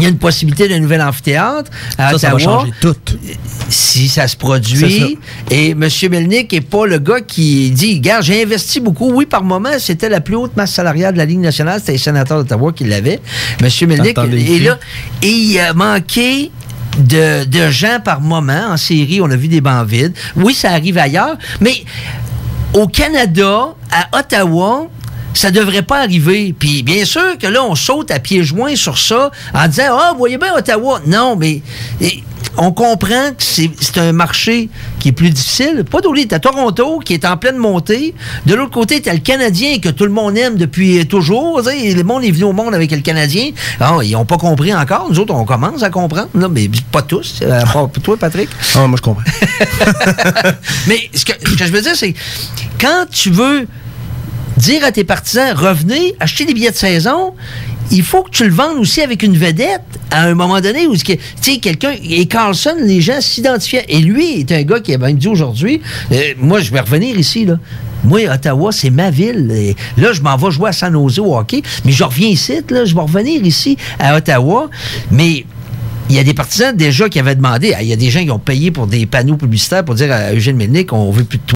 il y a une possibilité d'un nouvel amphithéâtre à ça, Ottawa. Ça va changer tout. Si ça se produit. Et M. Melnick n'est pas le gars qui dit, gars, j'ai investi beaucoup. Oui, par moment, c'était la plus haute masse salariale de la Ligue nationale. C'était les sénateurs d'Ottawa qui l'avaient. M. Melnick est là. Et il a manqué de, de gens par moment. En série, on a vu des bancs vides. Oui, ça arrive ailleurs. Mais au Canada, à Ottawa, ça devrait pas arriver. Puis bien sûr que là, on saute à pieds joints sur ça en disant « Ah, vous voyez bien Ottawa. » Non, mais et, on comprend que c'est, c'est un marché qui est plus difficile. Pas d'oublier, t'as Toronto qui est en pleine montée. De l'autre côté, t'as le Canadien que tout le monde aime depuis toujours. T'sais, le monde est venu au monde avec le Canadien. Ah, ils n'ont pas compris encore. Nous autres, on commence à comprendre. Non, mais pas tous. Euh, pas toi, Patrick. Ah, moi, je comprends. Mais ce que, ce que je veux dire, c'est quand tu veux dire à tes partisans, revenez, achetez des billets de saison, il faut que tu le vendes aussi avec une vedette à un moment donné où, tu sais, quelqu'un, et Carlson, les gens s'identifiaient. Et lui est un gars qui a même dit aujourd'hui, euh, moi, je vais revenir ici, là. Moi, Ottawa, c'est ma ville. Et là, je m'en vais jouer à San Jose au hockey, mais je reviens ici, là, je vais revenir ici à Ottawa, mais il y a des partisans déjà qui avaient demandé, il y a des gens qui ont payé pour des panneaux publicitaires pour dire à Eugène Melnick, on veut plus de toi.